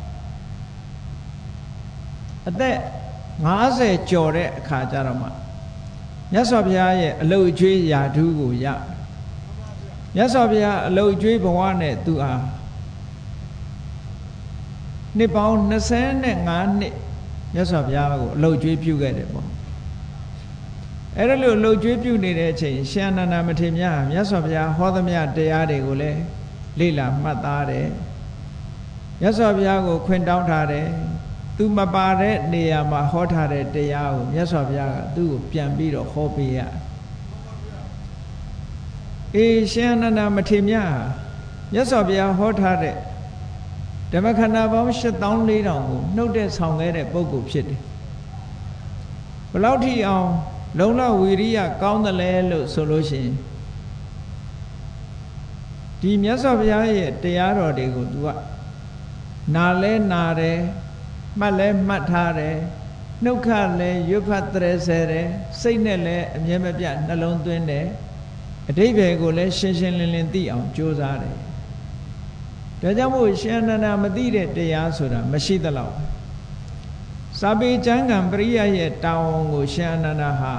အသက်50ကျော်တဲ့အခါကျတော့မှမြတ်စွာဘုရားရဲ့အလုတ်အကျွေးရာထူးကိုရမြတ်စွာဘုရားအလုတ်အကျွေးဘဝနဲ့သူအားနှစ်ပေါင်း25နှစ်မြတ်စွာဘုရားကိုအလုတ်အကျွေးပြုခဲ့တယ်ပေါ့အဲ့ဒါလို့အလုတ်အကျွေးပြုနေတဲ့အချိန်ရှင်အနန္ဒမထေရမြတ်စွာဘုရားဟောသမျှတရားတွေကိုလည်းလေ့လာမှတ်သားတယ်မြတ်စွာဘုရားကိုခွင့်တောင်းထားတယ်သူမပါတဲ့နေရာမှာဟောထားတဲ့တရားကိုမြတ်စွာဘုရားကသူ့ကိုပြန်ပြီးတော့ဟောပေးရရှင်အနန္ဒမထေရမြတ်မြတ်စွာဘုရားဟောထားတဲ့ဓမ္မခန္ဓာပေါင်း84,000ကိုနှုတ်တဲ့ဆောင်ခဲ့တဲ့ပုဂ္ဂိုလ်ဖြစ်တယ်ဘယ်လောက်ထိအောင်လုံလဝီရိယကောင်းတယ်လဲလို့ဆိုလို့ရှိရင်ဒီမြတ်စွာဘုရားရဲ့တရားတော်တွေကို तू ကနာလဲနာတယ်မှတ်လဲမှတ်ထားတယ်နှုတ်ခလဲရွတ်ဖတ်တရဆဲတယ်စိတ်နဲ့လည်းအမြဲမပြတ်နှလုံးသွင်းတယ်အဓိပ္ပာယ်ကိုလည်းရှင်းရှင်းလင်းလင်းသိအောင်ကြိုးစားတယ်ဒါကြောင့်မို့ရှင်အနန္ဒမသိတဲ့တရားဆိုတာမရှိသလောက်စာပေကျမ်းဂန်ပရိယရဲ့တာဝန်ကိုရှင်အနန္ဒဟာ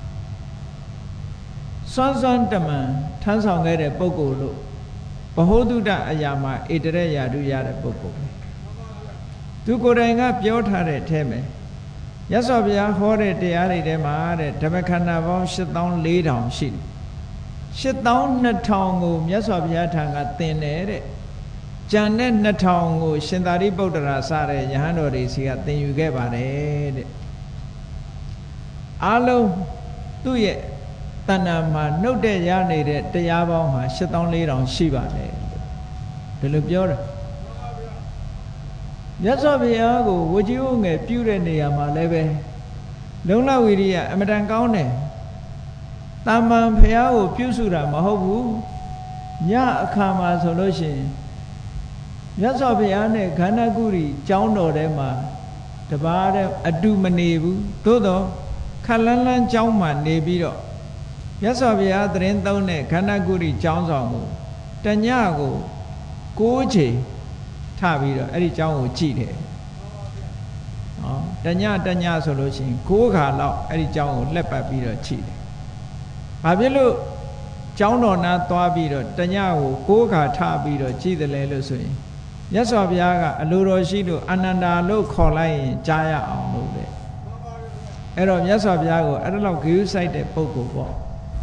စွမ်းစွမ်းတမန်ထမ်းဆောင်ခဲ့တဲ့ပုဂ္ဂိုလ်လို့ဘဟုတုတအရာမှာဧတရရာဓုရတဲ့ပုဂ္ဂိုလ်ပဲသူကိုယ်တိုင်ကပြောထားတဲ့အထဲမှာမြတ်စွာဘုရားဟောတဲ့တရားတွေထဲမှာတဲ့ဓမ္မခန္ဓာပေါင်း84,000ရှိတယ်82,000ကိုမြတ်စွာဘုရားထံကသင်တယ်တဲ့ကျန်တဲ့2,000ကိုရှင်သာရိပုတ္တရာစတဲ့ယဟန်တော်တွေစီကသင်ယူခဲ့ပါတယ်တဲ့အားလုံးသူ့ရဲ့တဏ္ဍာမှာနှုတ်တဲ့ရနေတဲ့တရားပေါင်းဟာ84,000ရှိပါတယ်ဒီလိုပြောတယ်မြတ်စွာဘုရားကိုဝကြီးဝငယ်ပြုတဲ့နေရာမှာလည်းပဲလုံလဝီရိယအမတန်ကောင်းတယ်တာမန်ဘုရားကိုပြုစုတာမဟုတ်ဘူးညအခါမှာဆိုလို့ရှိရင်မြတ်စွာဘုရားနဲ့ခန္ဓာကုရီကျောင်းတော်ထဲမှာတပါးတဲ့အတူမနေဘူးသို့တော့ခက်လန်းလန်းကျောင်းမှာနေပြီးတော့မြတ်စွာဘုရားသတင်းသုံးတဲ့ခန္ဓာကုရီကျောင်းဆောင်ကိုတညကို9 ချိန်ထပြီးတော့အဲ့ဒီကျောင်းကိုကြည့်တယ်တညဆိုလို့ရှိရင်9 ခါလောက်အဲ့ဒီကျောင်းကိုလှက်ပတ်ပြီးတော့ကြည့်တယ်ဘာဖြစ်လို့ကျောင်းတော်နာသွားပြီးတော့တညကို9 ခါထပြီးတော့ကြည့်တယ်လဲလို့ဆိုရင်မြတ်စွာဘုရားကအလိုတော်ရှိလို့အနန္တာလို့ခေါ်လိုက်ရင်ကြားရအောင်လို့တဲ့အဲ့တော့မြတ်စွာဘုရားကိုအဲ့ဒါလောက်ဂရုစိုက်တဲ့ပုဂ္ဂိုလ်ပေါ့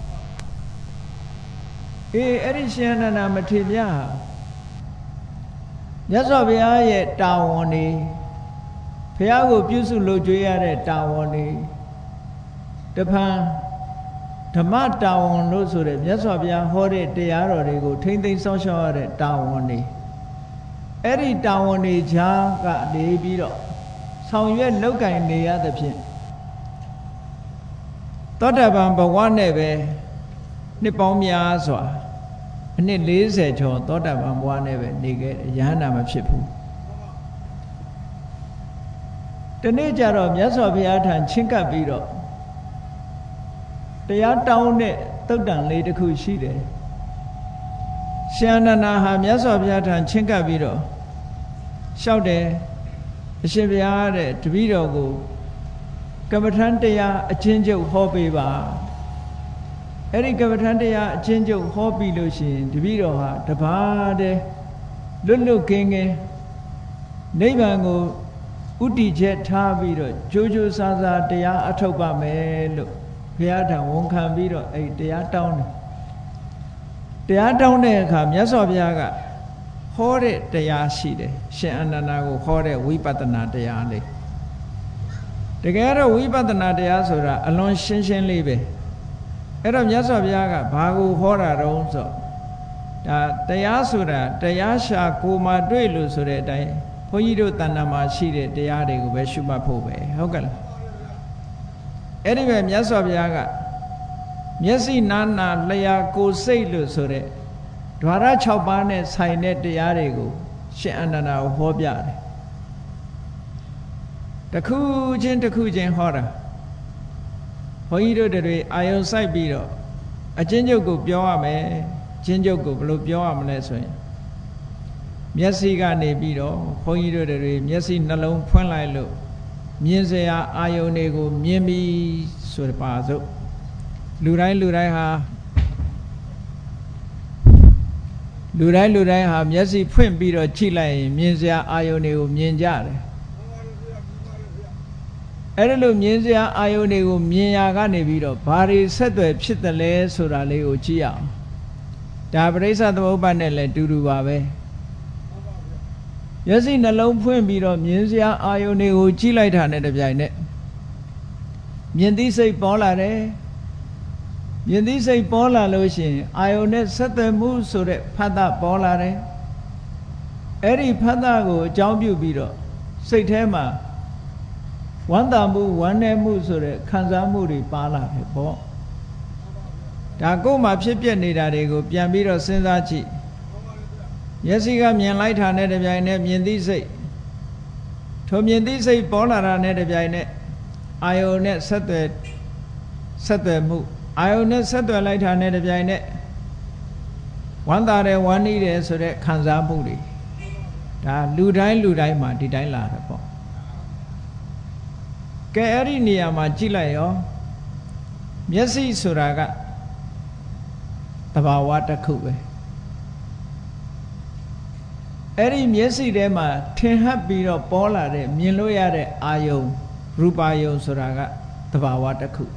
အဲ့ဒီရှင်အနန္ဒမထေရမြတ်ဟာမြတ်စွာဘုရားရဲ့တာဝန်တွေဘုရားကိုပြုစုလုပ်ကြွေးရတဲ့တာဝန်တွေတဖန်ဓမ္မတာဝန်လို့ဆိုတဲ့မြတ်စွာဘုရားဟောတဲ့တရားတော်တွေကိုထိမ့်သိမ်းစောင့်ရှောက်ရတဲ့တာဝန်တွေအဲ့ဒီတာဝန်တွေကြားကနေပြီးတော့ဆောင်ရွက်လုပ်ကင်နေရသဖြင့်သောတာပန်ဘဝနဲ့ပဲနှစ်ပေါင်းများစွာအနှစ်40ကျော်သောတာပန်ဘဝနဲ့ပဲနေခဲ့တယ်ယဟန္တာမဖြစ်ဘူးတနေ့ကျတော့မြတ်စွာဘုရားထံချဉ်ကပ်ပြီးတော့တရားတောင်းတဲ့သုတ်တန်လေးတစ်ခုရှိတယ်ရှင်အနန္ဒဟာမြတ်စွာဘုရားထံချဉ်ကပ်ပြီးတော့လျှောက်တယ်အရှင်ဘုရားတဲ့တပည့်တော်ကိုကမ္မထံတရားအချင်းချုပ်ဟောပေးပါအဲ့ဒီကမ္မထံတရားအချင်းချုပ်ဟောပြီးလို့ရှိရင်တပည့်တော်ဟာတပါးတည်းလွတ်လွတ်ကင်းကင်းနိဗ္ဗာန်ကိုဥတည်ချက်ထားပြီးတော့ကြိုးကြိုးစားစားတရားအထုတ်ပါမယ်လို့ဘုရားထံဝန်ခံပြီးတော့အဲ့တရားတောင်းတယ်တရားတောင်းတဲ့အခါမြတ်စွာဘုရားကဟောတဲ့တရားရှိတယ်ရှင်အနန္ဒကိုဟောတဲ့ဝိပဿနာတရားလေးတကယ်တော့ဝိပဿနာတရားဆိုတာအလွန်ရှင်းရှင်းလေးပဲအဲ့တော့မြတ်စွာဘုရားကဘာကိုဟောတာတုံးဆိုဒါတရားဆိုတာတရားရှာကိုမှတွေ့လို့ဆိုတဲ့အတိုင်းဘုန်းကြီးတို့တဏ္ဍာမှာရှိတဲ့တရားတွေကိုပဲရှုမှတ်ဖို့ပဲဟုတ်ကဲ့လားအဲ့ဒီပဲမြတ်စွာဘုရားကမျက်စိနာနာလျှာကိုယ်စိတ်လို့ဆိုတဲ့ဓဝရ6ပါးနဲ့ဆိုင်တဲ့တရားတွေကိုရှင်အနန္ဒကိုဟောပြတယ်တစ်ခုချင်းဟောတာဘုန်းကြီးတို့တွေအာယုံစိုက်ပြီးတော့အချင်းချုပ်ကိုပြောရမယ်ချင်းချုပ်ကိုဘယ်လိုပြောရမလဲဆိုရင်မျက်စိကနေပြီးတော့ဘုန်းကြီးတို့တွေမျက်စိနှလုံးဖွင့်လိုက်လို့မြင်စရာအာယုန်တွေကိုမြင်ပြီးဆိုပါစို့လူတိုင်းဟာမျက်စိဖွင့်ပြီးတော့ကြည့်လိုက်ရင်မြင်စရာအာယုန်တွေကိုမြင်ကြတယ်အဲ့ဒါလို့မြင်စရာအာယုန်တွေကိုမြင်ရကနေပြီးတော့ဘာတွေဆက်သွယ်ဖြစ်တယ်လဲဆိုတာလေးကိုကြည့်အောင်ဒါပရိစ္ဆသမုပ္ပါဒ်နဲ့လည်းတူတူပါပဲမျက်စိနှလုံးဖွင့်ပြီးတော့မြင်စရာအာယုန်တွေကိုကြည့်လိုက်တာနဲ့တပြိုင်နက်မြင်သိစိတ်ပေါ်လာတယ်မြင်သိစိတ်ပေါ်လာလို့ရှိရင်အာယုန်နဲ့ဆက်သွယ်မှုဆိုတဲ့ဖတ်တာပေါ်လာတယ်အဲ့ဒီဖတ်တာကိုအကြောင်းပြုပြီးတော့စိတ်ထဲမှာဝမ်းသာမှုဝမ်းနည်းမှုဆိုတဲ့ခံစားမှုတွေပါလာတယ်ပေါ့ဒါကိုယ်မှာဖြစ်ပျက်နေတာတွေကိုပြန်ပြီးတော့စဉ်းစားကြည့်မျက်စိကမြင်လိုက်တာနဲ့တပြိုင်နက်မြင်သိစိတ်ထိုမြင်သိစိတ်ပေါ်လာတာနဲ့တပြိုင်နက်အာယုန်နဲ့ဆက်သွယ်မှုအာယုန်နဲ့ဆက်သွယ်လိုက်တာနဲ့တပြိုင်နက်ဝမ်းသာတယ်ဝမ်းနည်းတယ်ဆိုတဲ့ခံစားမှုတွေဒါလူတိုင်းမှာဒီတိုင်းလာတယ်ပေါ့ကဲအဲ့ဒီနေရာမှာကြည့်လိုက်ရောမျက်စိဆိုတာကသဘာဝတစ်ခုပဲအဲ့ဒီမျက်စိထဲမှာထင်ဟပ်ပြီးတော့ပေါ်လာတဲ့မြင်လို့ရတဲ့အာယုံရူပါယုံဆိုတာကသဘာဝတစ်ခု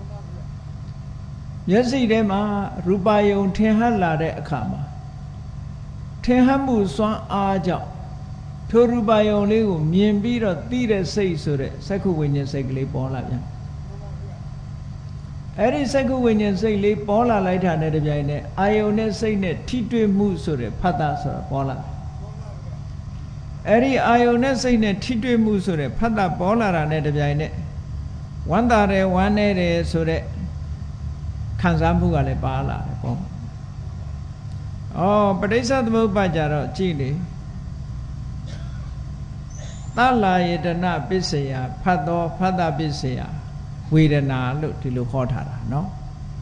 မျက်စိထဲမှာရူပါယုံထင်ဟပ်လာတဲ့အခါမှာထင်ဟပ်မှုစွမ်းအားကြောင့်ထိုရူပါယုံလေးကိုမြင်ပြီးတော့သိတဲ့စိတ်ဆိုတဲ့စက္ခုဝိညာဉ်စိတ်ကလေးပေါ်လာပြန်အဲ့ဒီစက္ခုဝိညာဉ်စိတ်လေးပေါ်လာလိုက်တာနဲ့တပြိုင်နက်အာယုန်နဲ့စိတ်နဲ့ထိတွေ့မှုဆိုတဲ့ဖတ်တာဆိုတာပေါ်လာအဲ့ဒီအာယုန်နဲ့စိတ်နဲ့ထိတွေ့မှုဆိုတဲ့ဖတ်တာပေါ်လာတာနဲ့တပြိုင်နက်ဝမ်းသာတယ်ဝမ်းနည်းတယ်ဆိုတဲ့ခံစားမှုကလည်းပါလာတယ်ပေါ့ပဋိစ္စသမုပ္ပါဒ်ကြတော့ကြည့်လေသလယတနာပစ္စယဖတ်သောဖတ်တာပစ္စယဝေဒနာလို့ဒီလိုခေါ်ထားတာเนาะ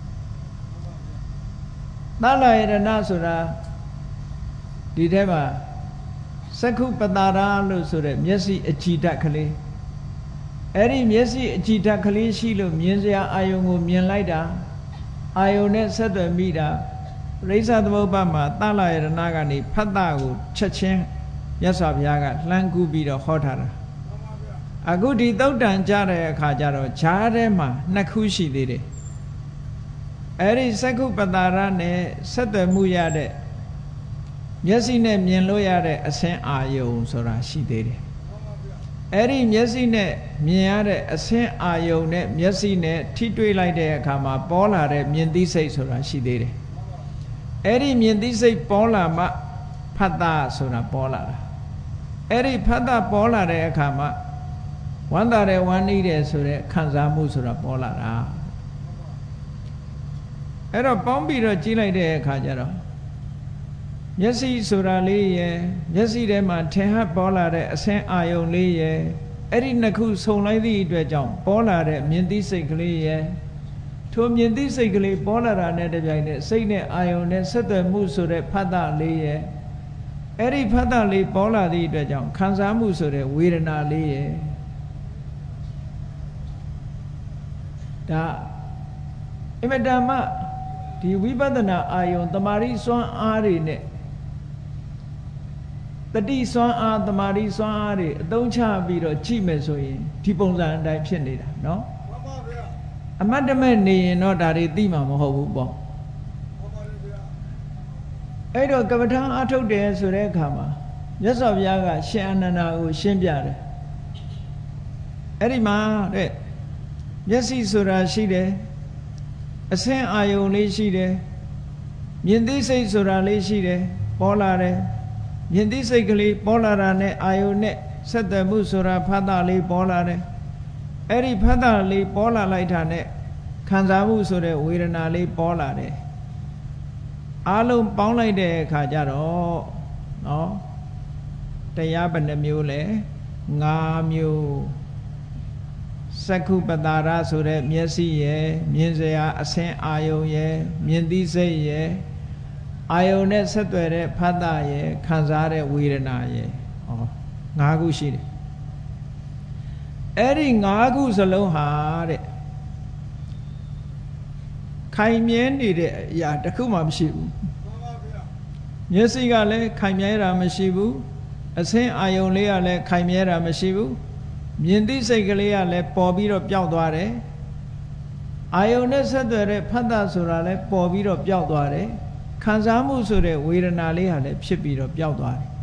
သလယတနာဆိုတာဒီထဲမှာစက္ခုပတာရလို့ဆိုတဲ့မျက်စိအကြည်ဓာတ်ကလေးအဲ့ဒီမျက်စိအကြည်ဓာတ်ကလေးရှိလို့မြင်စရာအာယုံကိုမြင်လိုက်တာအာယုံနဲ့ဆက်သွယ်မိတာပရိစ္ဆသမုပ္ပါဒ်မှာသလယတနာကနေဖတ်တာကိုချက်ချင်းမြတ်စွာဘုရားကလှမ်းကူးပြီးတော့ဟောထားတာအခုဒီသုတ်တန်ကြတဲ့အခါကျတော့ဈာထဲမှာနှစ်ခုရှိသေးတယ်အဲ့ဒီစက္ခုပတာရနဲ့ဆက်သွယ်မှုရတဲ့မျက်စိနဲ့မြင်လို့ရတဲ့အဆင်းအာယုံဆိုတာရှိသေးတယ်အဲ့ဒီမျက်စိနဲ့မြင်ရတဲ့အဆင်းအာယုံနဲ့မျက်စိနဲ့ထိတွေ့လိုက်တဲ့အခါမှာပေါ်လာတဲ့မြင်သိစိတ်ဆိုတာရှိသေးတယ်အဲ့ဒီမြင်သိစိတ်ပေါ်လာမှဖတ်တာဆိုတာပေါ်လာတာအဲ့ဒီဖတ်တာပေါ်လာတဲ့အခါမှာဝမ်းသာတယ်ဝမ်းနည်းတယ်ဆိုတဲ့ခံစားမှုဆိုတာပေါ်လာတာအဲ့တော့ပေါင်းပြီးတော့ကြည့်လိုက်တဲ့အခါကျတော့မျက်စိဆိုတာလေးရယ်မျက်စိထဲမှာထင်ဟပ်ပေါ်လာတဲ့အဆင်းအာယုံလေးရယ်အဲ့ဒီနှစ်ခုဆုံလိုက်သည့်အတွက်ကြောင့်ပေါ်လာတဲ့မြင်သိစိတ်ကလေးရယ်ထိုမြင်သိစိတ်ကလေးပေါ်လာတာနဲ့တပြိုင်နက်စိတ်နဲ့အာယုံနဲ့ဆက်သွယ်မှုဆိုတဲ့ဖတ်တာလေးရယ်အဲ့ဒီဖတ်တာလေးပေါ်လာသည့်အတွက်ကြောင့်ခံစားမှုဆိုတဲ့ဝေဒနာလေးရယ်ဒါအမတမဒီဝိပဿနာအာယုံတမာရီစွမ်းအားတွေနဲ့တတိစွမ်းအားတမာရီစွမ်းအားတွေအသုံးချပြီးတော့ကြည့်မယ်ဆိုရင်ဒီပုံစံအတိုင်းဖြစ်နေတာเนาะမှန်ပါဗျာအမတ်တမဲ့နေရင်တော့ဒါတွေသိမှာမဟုတ်ဘူးပေါ့မှန်ပါဗျာအဲ့တော့ကမ္မထာအထုတ်တယ်ဆိုတဲ့အခါမှာမြတ်စွာဘုရားကရှင်အနန္ဒာကိုရှင်းပြတယ်အဲ့ဒီမှာတဲ့မျက်စိဆိုတာရှိတယ်အဆင်းအာယုံလေးရှိတယ်မြင်သိစိတ်ဆိုတာလေးရှိတယ်ပေါ်လာတယ်မြင်သိစိတ်ကလေးပေါ်လာတာနဲ့အာယုံနဲ့ဆက်သွယ်မှုဆိုတာဖတ်တာလေးပေါ်လာတယ်အဲ့ဒီဖတ်တာလေးပေါ်လာလိုက်တာနဲ့ခံစားမှုဆိုတဲ့ဝေဒနာလေးပေါ်လာတယ်အားလုံးပေါင်းလိုက်တဲ့အခါကျတော့နော်တရားဘယ်နှမျိုးလဲ5မျိုးစက္ခုပတာရဆိုတဲ့မျက်စိရယ်မြင်စရာအဆင်းအာယုံရယ်မြင်သိစိတ်ရယ်အာယုံနဲ့ဆက်သွယ်တဲ့ဖတ်တာရယ်ခံစားတဲ့ဝေဒနာရယ်5ခုရှိတယ်အဲ့ဒီ5ခုစလုံးဟာတဲ့ခိုင်မြဲနေတဲ့အရာတစ်ခုမှမရှိဘူးမျက်စိကလည်းခိုင်မြဲတာမရှိဘူးအဆင်းအာယုံလေးကလည်းခိုင်မြဲတာမရှိဘူးမြင်သိစိတ်ကလေးကလည်းပေါ်ပြီးတော့ပျောက်သွားတယ်အာယုန်နဲ့ဆက်သွယ်တဲ့ဖတ်တာဆိုတာလည်းပေါ်ပြီးတော့ပျောက်သွားတယ်ခံစားမှုဆိုတဲ့ဝေဒနာလေးဟာလည်းဖြစ်ပြီးတော့ပျောက်သွားတယ်ဒါကြောင့်ဟိုတခုမှမမြဲသည့်အတွက်ကြောင့်အနိစ္စအဲ့ဒီတော့မျက်စိဆိုတာကလည်းမြင်ရတဲ့အခါမှာမြင်သိစိတ်ဆိုတာလည်းရှိတယ်မြင်သိစိတ်ကလေးပေါ်လာတဲ့အခါမှာအဲ့ဒီမြင်သိစိတ်ပေါ်လာတဲ့အခါမှာ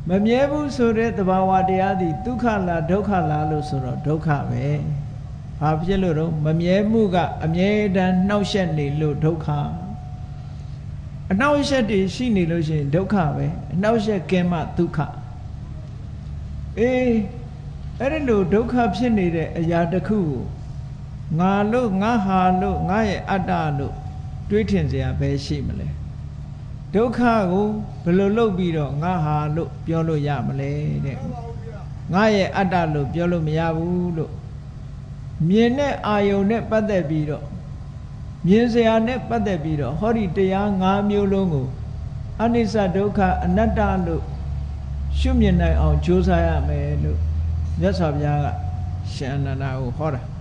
မမြဲဘူးဆိုတဲ့သဘာဝတရားသည်ဒုက္ခလားဒုက္ခလားလို့ဆိုတော့ဒုက္ခပဲဘာဖြစ်လို့တော့မမြဲမှုကအမြဲတမ်းနှောက်ယှက်နေလို့ဒုက္ခအနှောက်အယှက်တွေရှိနေလို့ရှိရင်ဒုက္ခပဲအနှောက်အယှက်ကင်းမှဒုက္ခအဲ့ဒီလိုဒုက္ခဖြစ်နေတဲ့အရာတစ်ခုကိုငါလို့ငါဟာလို့ငါရဲ့အတ္တလို့တွေးထင်စရာပဲရှိမလဲဒုက္ခကိုဘယ်လိုလုပ်ပြီးတော့ငါဟာလို့ပြောလို့ရမလဲတဲ့ငါရဲ့အတ္တလို့ပြောလို့မရဘူးလို့မြင်တဲ့အာယုန်နဲ့ပတ်သက်ပြီးတော့မြင်စရာနဲ့ပတ်သက်ပြီးတော့ဟောဒီတရား၅မျိုးလုံးကိုအနိစ္စဒုက္ခအနတ္တလို့ရှုမြင်နိုင်အောင်ကြိုးစားရမယ်လို့မြတ်စွာဘုရားကရှင်အနန္ဒာကိုဟောတာ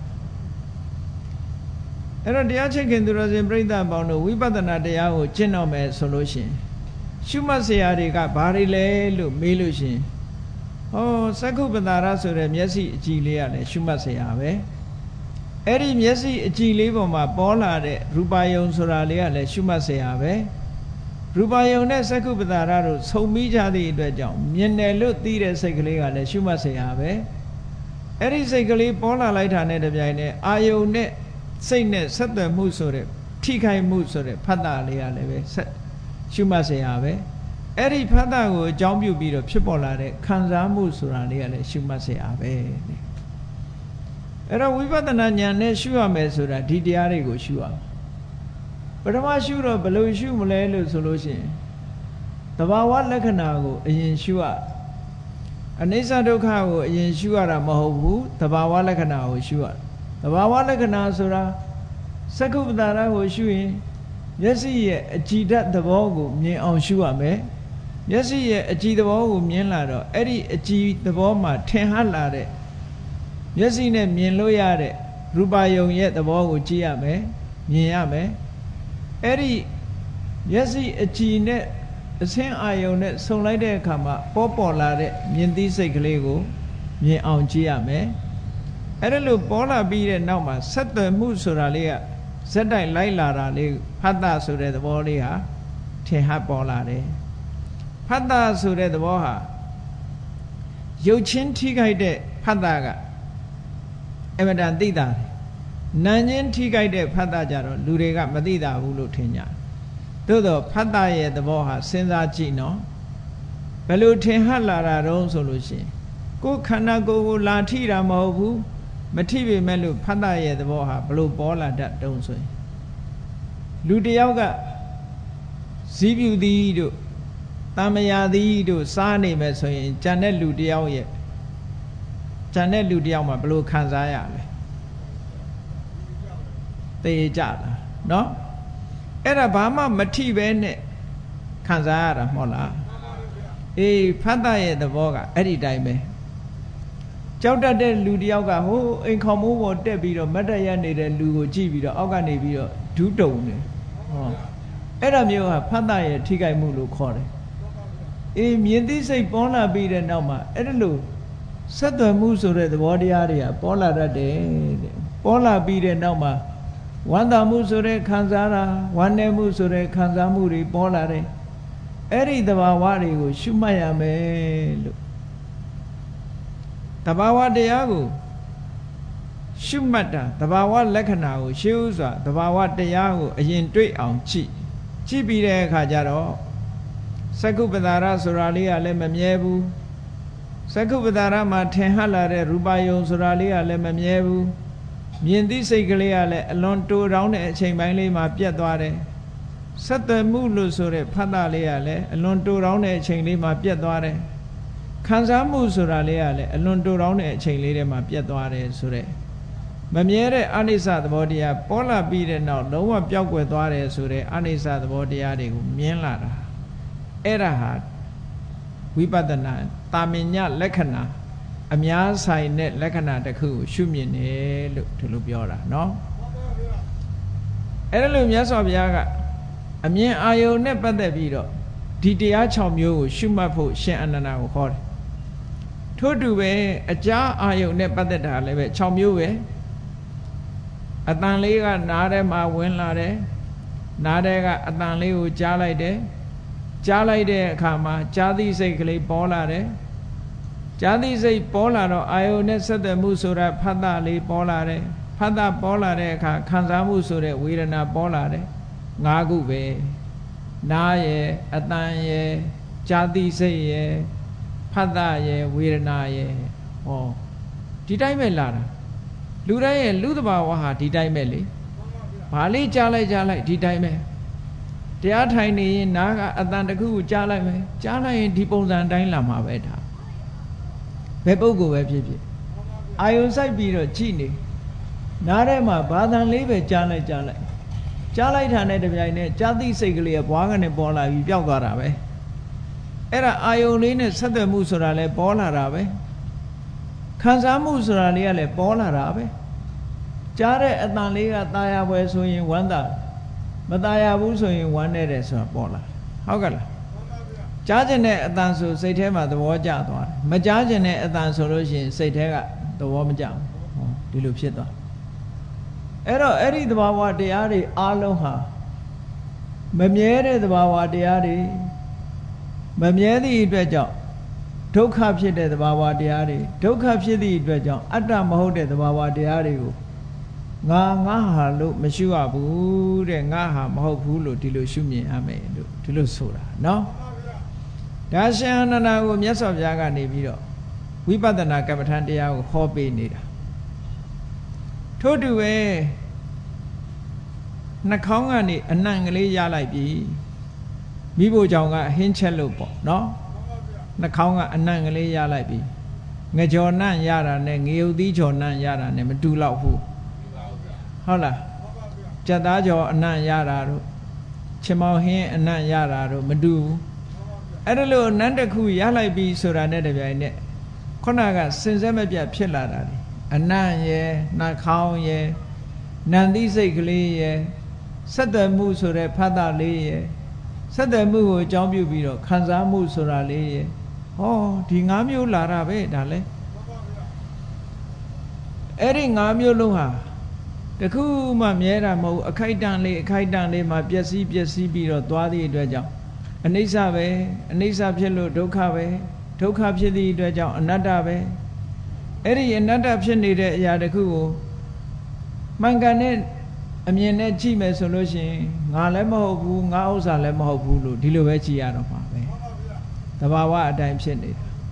အဲ့တော့တရားချစ်ခင်သူတော်စင်ပြိဿပေါင်းတို့ဝိပဿနာတရားကိုကျင့်တော့မယ်ဆိုလို့ရှိရင်ရှုမှတ်စရာတွေကဘာတွေလဲလို့မေးလို့ရှိရင်ဟောသက္ခုပ္ပတာရဆိုတဲ့မျက်စိအကြည့်လေးကလည်းရှုမှတ်စရာပဲအဲ့ဒီမျက်စိအကြည့်လေးပေါ်မှာပေါ်လာတဲ့ရူပယုံဆိုတာလေးကလည်းရှုမှတ်စရာပဲရူပယုံနဲ့သက္ခုပ္ပတာရတို့ဆုံမိကြသည့်အတွက်ကြောင့်မြင်တယ်လို့သိတဲ့စိတ်ကလေးကလည်းရှုမှတ်စရာပဲအဲ့ဒီစိတ်ကလေးပေါ်လာလိုက်တာနဲ့တပြိုင်နက်အာယုံနဲ့စိတ်နဲ့ဆက်သွယ်မှုဆိုတဲ့ထိခိုက်မှုဆိုတဲ့ဖတ်တာလေးကလည်းပဲရှုမှတ်စရာပဲအဲ့ဒီဖတ်တာကိုအကြောင်းပြုပြီးတော့ဖြစ်ပေါ်လာတဲ့ခံစားမှုဆိုတာလေးကလည်းရှုမှတ်စရာပဲအဲ့တော့ဝိပဿနာဉာဏ်နဲ့ရှုရမယ်ဆိုတာဒီတရားတွေကိုရှုရမယ်ပထမရှုတော့ဘယ်လိုရှုမလဲလို့ဆိုလို့ရှိရင်သဘာဝလက္ခဏာကိုအရင်ရှုရအနိစ္စဒုက္ခကိုအရင်ရှုရတာမဟုတ်ဘူးသဘာဝလက္ခဏာကိုရှုရသဘာဝလက္ခဏာဆိုတာသက္ခုပ္ပတာရကိုရှုရင်မျက်စိရဲ့အကြည်ဓာတ်သဘောကိုမြင်အောင်ရှုရမယ်မျက်စိရဲ့အကြည်သဘောကိုမြင်လာတော့အဲ့ဒီအကြည်သဘောမှာထင်ဟပ်လာတဲ့မျက်စိနဲ့မြင်လို့ရတဲ့ရူပယုံရဲ့သဘောကိုကြည့်ရမယ်မြင်ရမယ်အဲ့ဒီမျက်စိအကြည်နဲ့အဆင်းအာယုံနဲ့ဆုံလိုက်တဲ့အခါမှာပေါ်လာတဲ့မြင်သိစိတ်ကလေးကိုမြင်အောင်ကြည့်ရမယ်အဲ့ဒါလို့ပေါ်လာပြီးတဲ့နောက်မှာဆက်သွယ်မှုဆိုတာလေးကဇက်တိုက်လိုက်လာတာလေးဖတ်တာဆိုတဲ့သဘောလေးဟာထင်ဟပ်ပေါ်လာတယ်ဖတ်တာဆိုတဲ့သဘောဟာရုပ်ချင်းထိခိုက်တဲ့ဖတ်တာကအမတန်သိတာတယ်နာချင်းထိခိုက်တဲ့ဖတ်တာကြတော့လူတွေကမသိတာဘူးလို့ထင်ကြသို့တော့ဖတ်တာရဲ့သဘောဟာစဉ်းစားကြည့်နော်ဘယ်လိုထင်ဟပ်လာတာတုံးဆိုလို့ရှိရင်ကိုယ်ခန္ဓာကိုယ်ကိုလာထိတာမဟုတ်ဘူးမထိပေမဲ့လို့ဖတ်တာရဲ့သဘောဟာဘလို့ပေါ်လာတတ်တုံးဆိုရင်လူတယောက်ကဇီးပြူသည်တို့တမယာသည်တို့စားနေမယ်ဆိုရင်ကြံတဲ့လူတယောက်မှာဘလို့ခံစားရလဲသေကြလားနော်အဲ့ဒါဘာမှမထိပဲနဲ့ခံစားရတာမဟုတ်လားဖတ်တာရဲ့သဘောကအဲ့ဒီတိုင်းပဲကြောက်တတ်တဲ့လူတယောက်ကဟိုအိမ်ခေါမိုးပေါ်တက်ပြီးတော့မတ်တရနေတဲ့လူကိုကြည့်ပြီးတော့အောက်ကနေပြီးတော့ဒူးတုံနေဟောအဲ့ဒါမျိုးကဖတ်တာရဲ့ထိခိုက်မှုလို့ခေါ်တယ်မြင်သိစိတ်ပေါ်လာပြီးတဲ့နောက်မှာအဲ့ဒါလို့ဆက်သွယ်မှုဆိုတဲ့သဘောတရားတွေကပေါ်လာတတ်တယ်တဲ့ပေါ်လာပြီးတဲ့နောက်မှာဝမ်းသာမှုဆိုတဲ့ခံစားတာဝမ်းနည်းမှုဆိုတဲ့ခံစားမှုတွေပေါ်လာတယ်အဲ့ဒီသဘာဝတွေကိုရှုမှတ်ရမယ်လို့သဘာဝတရားကိုရှုမှတ်တာသဘာဝလက္ခဏာကိုရှေးဥစွာသဘာဝတရားကိုအရင်တွေ့အောင်ကြည့်ပြီးတဲ့အခါကျတော့သက္ခုပ္ပတာရဆိုတာလေးကလည်းမမြဲဘူးသက္ခုပ္ပတာရမှာထင်ဟပ်လာတဲ့ရူပယုံဆိုတာလေးကလည်းမမြဲဘူးမြင်သိစိတ်ကလေးကလည်းအလွန်တိုးတောင်းတဲ့အချိန်ပိုင်းလေးမှာပြတ်သွားတယ်ဆက်သွယ်မှုလို့ဆိုတဲ့ဖတ်တာလေးကလည်းအလွန်တိုးတောင်းတဲ့အချိန်လေးမှာပြတ်သွားတယ်ခံစားမှုဆိုတာလေးကလည်းအလွန်တိုးတောင်းတဲ့အချိန်လေးထဲမှာပြတ်သွားတယ်ဆိုတဲ့မမြဲတဲ့အနိစ္စသဘောတရားပေါ်လာပြီးတဲ့နောက်လုံးဝပျောက်ကွယ်သွားတယ်ဆိုတဲ့အနိစ္စသဘောတရားတွေကိုမြင်လာတာအဲ့ဒါဟာဝိပဿနာတာမညလက္ခဏာအများဆိုင်တဲ့လက္ခဏာတစ်ခုကိုရှုမြင်တယ်လို့ဒီလိုပြောတာเนาะအဲ့ဒါလို့မြတ်စွာဘုရားကအမြင်အာယုန်နဲ့ပတ်သက်ပြီးတော့ဒီတရား6မျိုးကိုရှုမှတ်ဖို့ရှင်အနန္ဒာကိုခေါ်တယ်ထို့တူပဲအကြားအာယုန်နဲ့ပတ်သက်တာလည်းပဲ6မျိုးပဲအတန်လေးကနားထဲမှာဝင်လာတယ်နားထဲကအတန်လေးကိုကြားလိုက်တယ်ကြားလိုက်တဲ့အခါမှာကြားသိစိတ်ကလေးပေါ်လာတယ်ကြားသိစိတ်ပေါ်လာတော့အာယုန်နဲ့ဆက်သွယ်မှုဆိုတာဖတ်တာလေးပေါ်လာတယ်ဖတ်တာပေါ်လာတဲ့အခါခံစားမှုဆိုတဲ့ဝေဒနာပေါ်လာတယ်၅ခုပဲနားရဲ့အတန်ရဲ့ကြားသိစိတ်ရဲ့ဖတ်တာရဲ့ဝေဒနာရဲ့ဟောဒီတိုင်းပဲလာတာလူတိုင်းရဲ့လူသဘာဝဟာဒီတိုင်းပဲလေဘာလေးကြားလိုက်ဒီတိုင်းပဲတရားထိုင်နေရင်နားကအတန်တစ်ခုကိုကြားလိုက်မယ်ကြားလိုက်ရင်ဒီပုံစံတိုင်းလာမှာပဲဒါဘယ်ပုဂ္ဂိုလ်ပဲဖြစ်ဖြစ်အာယုံစိုက်ပြီးတော့ကြည့်နေနားထဲမှာဘာသာလေးပဲကြားလိုက်တာနဲ့တပြိုင်နက်ကြားသိစိတ်ကလေးကဘွားကနေပေါ်လာပြီးပျောက်သွားတာပဲအဲ့ဒါအာယုံလေးနဲ့ဆက်သွယ်မှုဆိုတာလည်းပေါ်လာတာပဲခံစားမှုဆိုတာလေးကလည်းပေါ်လာတာပဲကြားတဲ့အတန်လေးကตาရပွဲဆိုရင်ဝမ်းသာမตาရဘူးဆိုရင်ဝမ်းနေတယ်ဆိုတာပေါ်လာဟုတ်ကဲ့လားကြားကျင်တဲ့အတန်ဆိုစိတ်ထဲမှာသဘောကျသွားတယ်မကြားကျင်တဲ့အတန်ဆိုလို့ရှိရင်စိတ်ထဲကသဘောမကျဘူးဒီလိုဖြစ်သွားအဲ့တော့အဲ့ဒီသဘာဝတရားတွေအားလုံးဟာမမြဲတဲ့သဘာဝတရားတွေမမြဲသည့်အတွက်ကြောင့်ဒုက္ခဖြစ်တဲ့သဘာဝတရားတွေဒုက္ခဖြစ်သည့်အတွက်ကြောင့်အတ္တမဟုတ်တဲ့သဘာဝတရားတွေကိုငါဟာလို့မရှုရဘူးတဲ့ငါဟာမဟုတ်ဘူးလို့ဒီလိုရှုမြင်ရမယ်လို့ဒီလိုဆိုတာနော်ဒါရှင်အနန္ဒာကိုမြတ်စွာဘုရားကနေပြီးတော့ဝိပဿနာကမ္မထံတရားကိုဟောပေးနေတာထို့တူပဲနှာခေါင်းကနေအနံ့ကလေးရလိုက်ပြီမိဖို့ကြောင့်ကဟင်းချက်လို့ပေါ့နော်နှာခေါင်းကအနံ့ကလေးရလိုက်ပြီငကြော်နံ့ရတာနဲ့ငရုတ်သီးကြော်နံ့ရတာနဲ့မတူတော့ဘူးဟုတ်လားကြက်သားကြော်အနံ့ရတာတို့ချင်မောင်ဟင်းအနံ့ရတာတို့မတူဘူးအဲ့ဒါလို့နန်းတစ်ခုရလိုက်ပြီဆိုတာနဲ့တပြိုင်နက်ခုနကစင်စဲမပြတ်ဖြစ်လာတာလေအနံ့ရဲ့နှာခေါင်းရဲ့နံသိစိတ်ကလေးရဲ့ဆက်သွယ်မှုဆိုတဲ့ဖတ်တာလေးရဲ့ဆက်သွယ်မှုကိုအကြောင်းပြုပြီးတော့ခံစားမှုဆိုတာလေးရဲ့ဟောဒီ၅မျိုးလာတာပဲဒါလဲအဲ့ဒီ၅မျိုးလုံးဟာတခုမှမြဲတာမဟုတ်အခိုက်တန့်လေးမှာပျက်စီးပြီးတော့သွားသည့်အတွက်ကြောင့်အနိစ္စပဲအနိစ္စဖြစ်လို့ဒုက္ခပဲဒုက္ခဖြစ်သည့်အတွက်ကြောင့်အနတ္တပဲအဲ့ဒီအနတ္တဖြစ်နေတဲ့အရာတခုကိုမှန်ကန်တဲ့အမြင်နဲ့ကြည့်မယ်ဆိုလို့ရှိရင်ငါလည်းမဟုတ်ဘူးငါဥစ္စာလည်းမဟုတ်ဘူးလို့ဒီလိုပဲကြည့်ရတော့မှာပဲသဘာဝအတိုင်းဖြစ်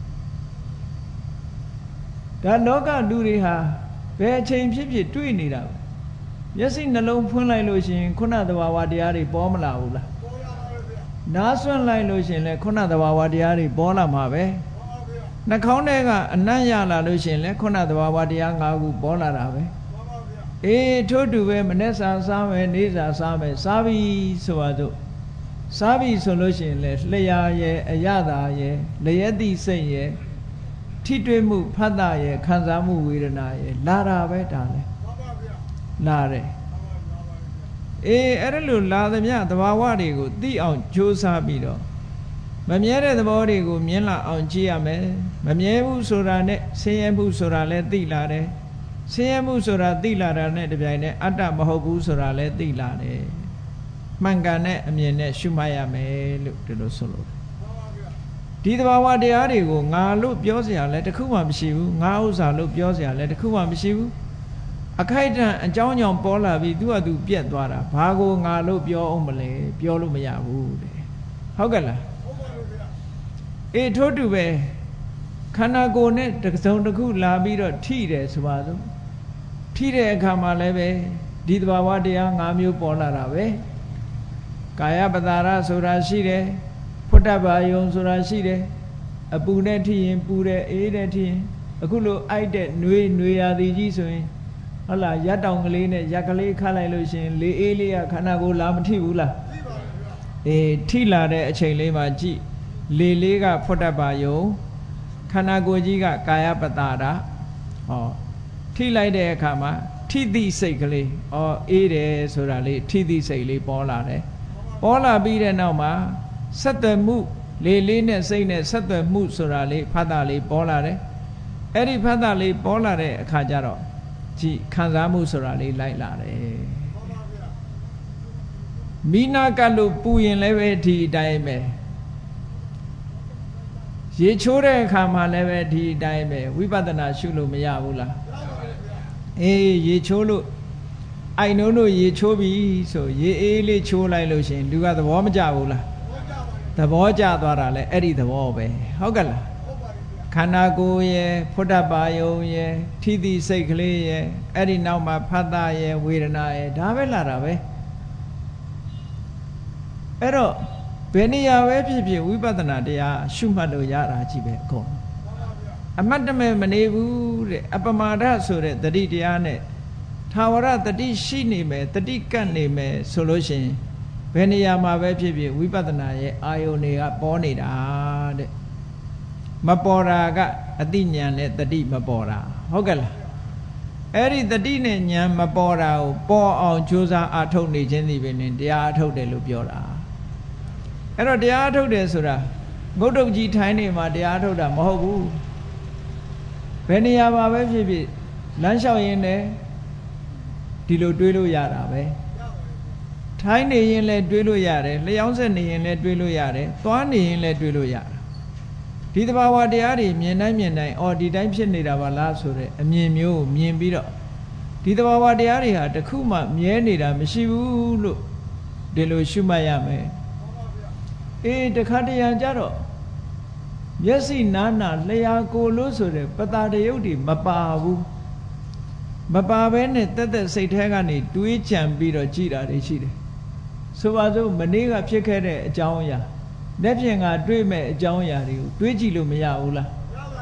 နေတာဒါလောကလူတွေဟာဘယ်အချိန်ဖြစ်တွေ့နေတာပဲမျက်စိနှလုံးဖွင့်လိုက်လို့ရှိရင်ခုနသဘာဝတရားတွေပေါ်မလာဘူးလားနားဆွင့်လိုက်လို့ရှိရင်လည်းခုနသဘာဝတရားတွေပေါ်လာမှာပဲနှာခေါင်းထဲကအနံ့ရလာလို့ရှိရင်လည်းခုနသဘာဝတရား၅ခုပေါ်လာတာပဲအေးထို့တူပဲမနေ့စာစားမယ်နေ့စာစားမယ်စားပြီဆိုပါစို့စားပြီဆိုလို့ရှိရင်လည်းလျှာရဲ့အရသာရဲ့လျက်တိစိတ်ရဲ့ထိတွေ့မှုဖတ်တာရဲ့ခံစားမှုဝေဒနာရဲ့လာတာပဲဒါလဲလာတယ်အေးအဲ့ဒါလို့လာသမျှသဘာဝတွေကိုသိအောင်ကြိုးစားပြီးတော့မမြဲတဲ့သဘောတွေကိုမြင်လာအောင်ကြည့်ရမယ်မမြဲဘူးဆိုတာနဲ့ဆင်းရဲမှုဆိုတာလည်းသိလာတယ်ဆင်းရဲမှုဆိုတာသိလာတာနဲ့တပြိုင်နက်အတ္တမဟုတ်ဘူးဆိုတာလည်းသိလာတယ်မှန်ကန်တဲ့အမြင်နဲ့ရှုမှတ်ရမယ်လို့ဒီလိုဆိုလို့ဒီသဘာဝတရားတွေကိုငါလို့ပြောစရာလည်းတခုမှမရှိဘူးငါဥစ္စာလို့ပြောစရာလည်းတခုမှမရှိဘူးအခိုက်အတန့်အကြောင်းကြောင့်ပေါ်လာပြီးသူ့ဟာသူပြက်သွားတာဘာကိုငါလို့ပြောအောင်မလဲပြောလို့မရဘူးတဲ့ဟုတ်ကဲ့လားအေးထို့တူပဲခန္ဓာကိုယ်နဲ့တစ်စုံတစ်ခုလာပြီးတော့ထိတယ်ဆိုပါစို့ထိတဲ့အခါမှာလည်းပဲဒီသဘာဝတရား၅မျိုးပေါ်လာတာပဲကာယပတာရဆိုတာရှိတယ်ဖုတ္တဘာယုံဆိုတာရှိတယ်အပူနဲ့ထိရင်ပူတယ်အေးနဲ့ထိရင်အခုလိုအိုက်တဲ့နှွေရသည်ကြီးဆိုရင်ဟုတ်လားရက်တောင်ကလေးနဲ့ရက်ကလေးခတ်လိုက်လို့ရှိရင်လေအေးလေးကခန္ဓာကိုယ်လာမထိဘူးလားအေးထိလာတဲ့အချိန်လေးမှာကြည့်လေလေးကဖုတ္တဘာယုံခန္ဓာကိုယ်ကြီးကကာယပတာရဟောထိလိုက်တဲ့အခါမှာထိသည့်စိတ်ကလေးအေးတယ်ဆိုတာလေးထိသည့်စိတ်လေးပေါ်လာတယ်ပေါ်လာပြီးတဲ့နောက်မှာဆက်သွယ်မှုလေလေးနဲ့စိတ်နဲ့ဆက်သွယ်မှုဆိုတာလေးဖတ်တာလေးပေါ်လာတယ်အဲ့ဒီဖတ်တာလေးပေါ်လာတဲ့အခါကျတော့ကြည်ခံစားမှုဆိုတာလေးလိုက်လာတယ်မိနာကလို့ပူရင်လည်းပဲဒီအတိုင်းပဲရေချိုးတဲ့အခါမှာလည်းပဲဒီအတိုင်းပဲဝိပဿနာရှုလို့မရဘူးလားအေးရေချိုးလို့အိုင်နှုံးတို့ရေချိုးပြီဆိုရေအေးလေးချိုးလိုက်လို့ရှင်လူကသဘောမကျဘူးလားသဘောကျသွားတာလဲအဲ့ဒီသဘောပဲဟုတ်ကဲ့လားခန္ဓာကိုယ်ရဲ့ဖုဒ္ဓဘာယုံရဲ့ထိတိစိတ်ကလေးရဲ့အဲ့ဒီနောက်မှာဖတ်တာရဲ့ဝေဒနာရဲ့ဒါပဲလာတာပဲအဲ့တော့ဘယ်နေရာပဲဖြစ်ဖြစ်ဝိပဿနာတရားရှုမှတ်လို့ရတာကြီးပဲအကုန်အမှတ်တမဲ့မနေဘူးတဲ့အပမာဒဆိုတဲ့တတိတရားနဲ့ထာဝရတတိရှိနေမယ်တတိကတ်နေမယ်ဆိုလို့ရှိရင်ဘယ်နေရာမှာပဲဖြစ်ဖြစ်ဝိပဿနာရဲ့အာယုန်တွေကပေါ်နေတာတဲ့မပေါ်တာကအတိညာဏ်နဲ့တတိမပေါ်တာဟုတ်ကဲ့လားအဲ့ဒီတတိနဲ့ဉာဏ်မပေါ်တာကိုပေါ်အောင်ကြိုးစားအထုတ်နေခြင်းဒီပဲနဲ့တရားအထုတ်တယ်လို့ပြောတာအဲ့တော့တရားအထုတ်တယ်ဆိုတာငုတ်တုတ်ကြီးထိုင်းနေမှာတရားအထုတ်တာမဟုတ်ဘူးဘယ်နေရာမှာပဲဖြစ်ဖြစ်လမ်းလျှောက်ရင်လည်းဒီလိုတွေးလို့ရတာပဲထိုင်းနေရင်လည်းတွေးလို့ရတယ်လျှောင်းဆက်နေရင်လည်းတွေးလို့ရတယ်သွားနေရင်လည်းတွေးလို့ရတယ်ဒီတဘာဝတရားတွေမြင်တိုင်းအော်ဒီတိုင်းဖြစ်နေတာပါလားဆိုတဲ့အမြင်မျိုးမြင်ပြီးတော့ဒီတဘာဝတရားတွေဟာတခုမှမြဲနေတာမရှိဘူးလို့ဒီလိုရှုမှတ်ရမယ်အေးတခါတရံကြတော့မျက်စိနားနာလျှာကိုယ်လို့ဆိုတဲ့ပတာတယုတ်တွေမပါဘူးမပါဘဲနဲ့တက်တက်စိတ်ထဲကနေတွေးကြံပြီးတော့ကြည်တာတွေရှိတယ်ဆိုပါစို့မနေ့ကဖြစ်ခဲ့တဲ့အကြောင်းအရာလက်ဖြင့်ကတွေးမဲ့အကြောင်းအရာတွေကိုတွေးကြည့်လို့မရဘူးလား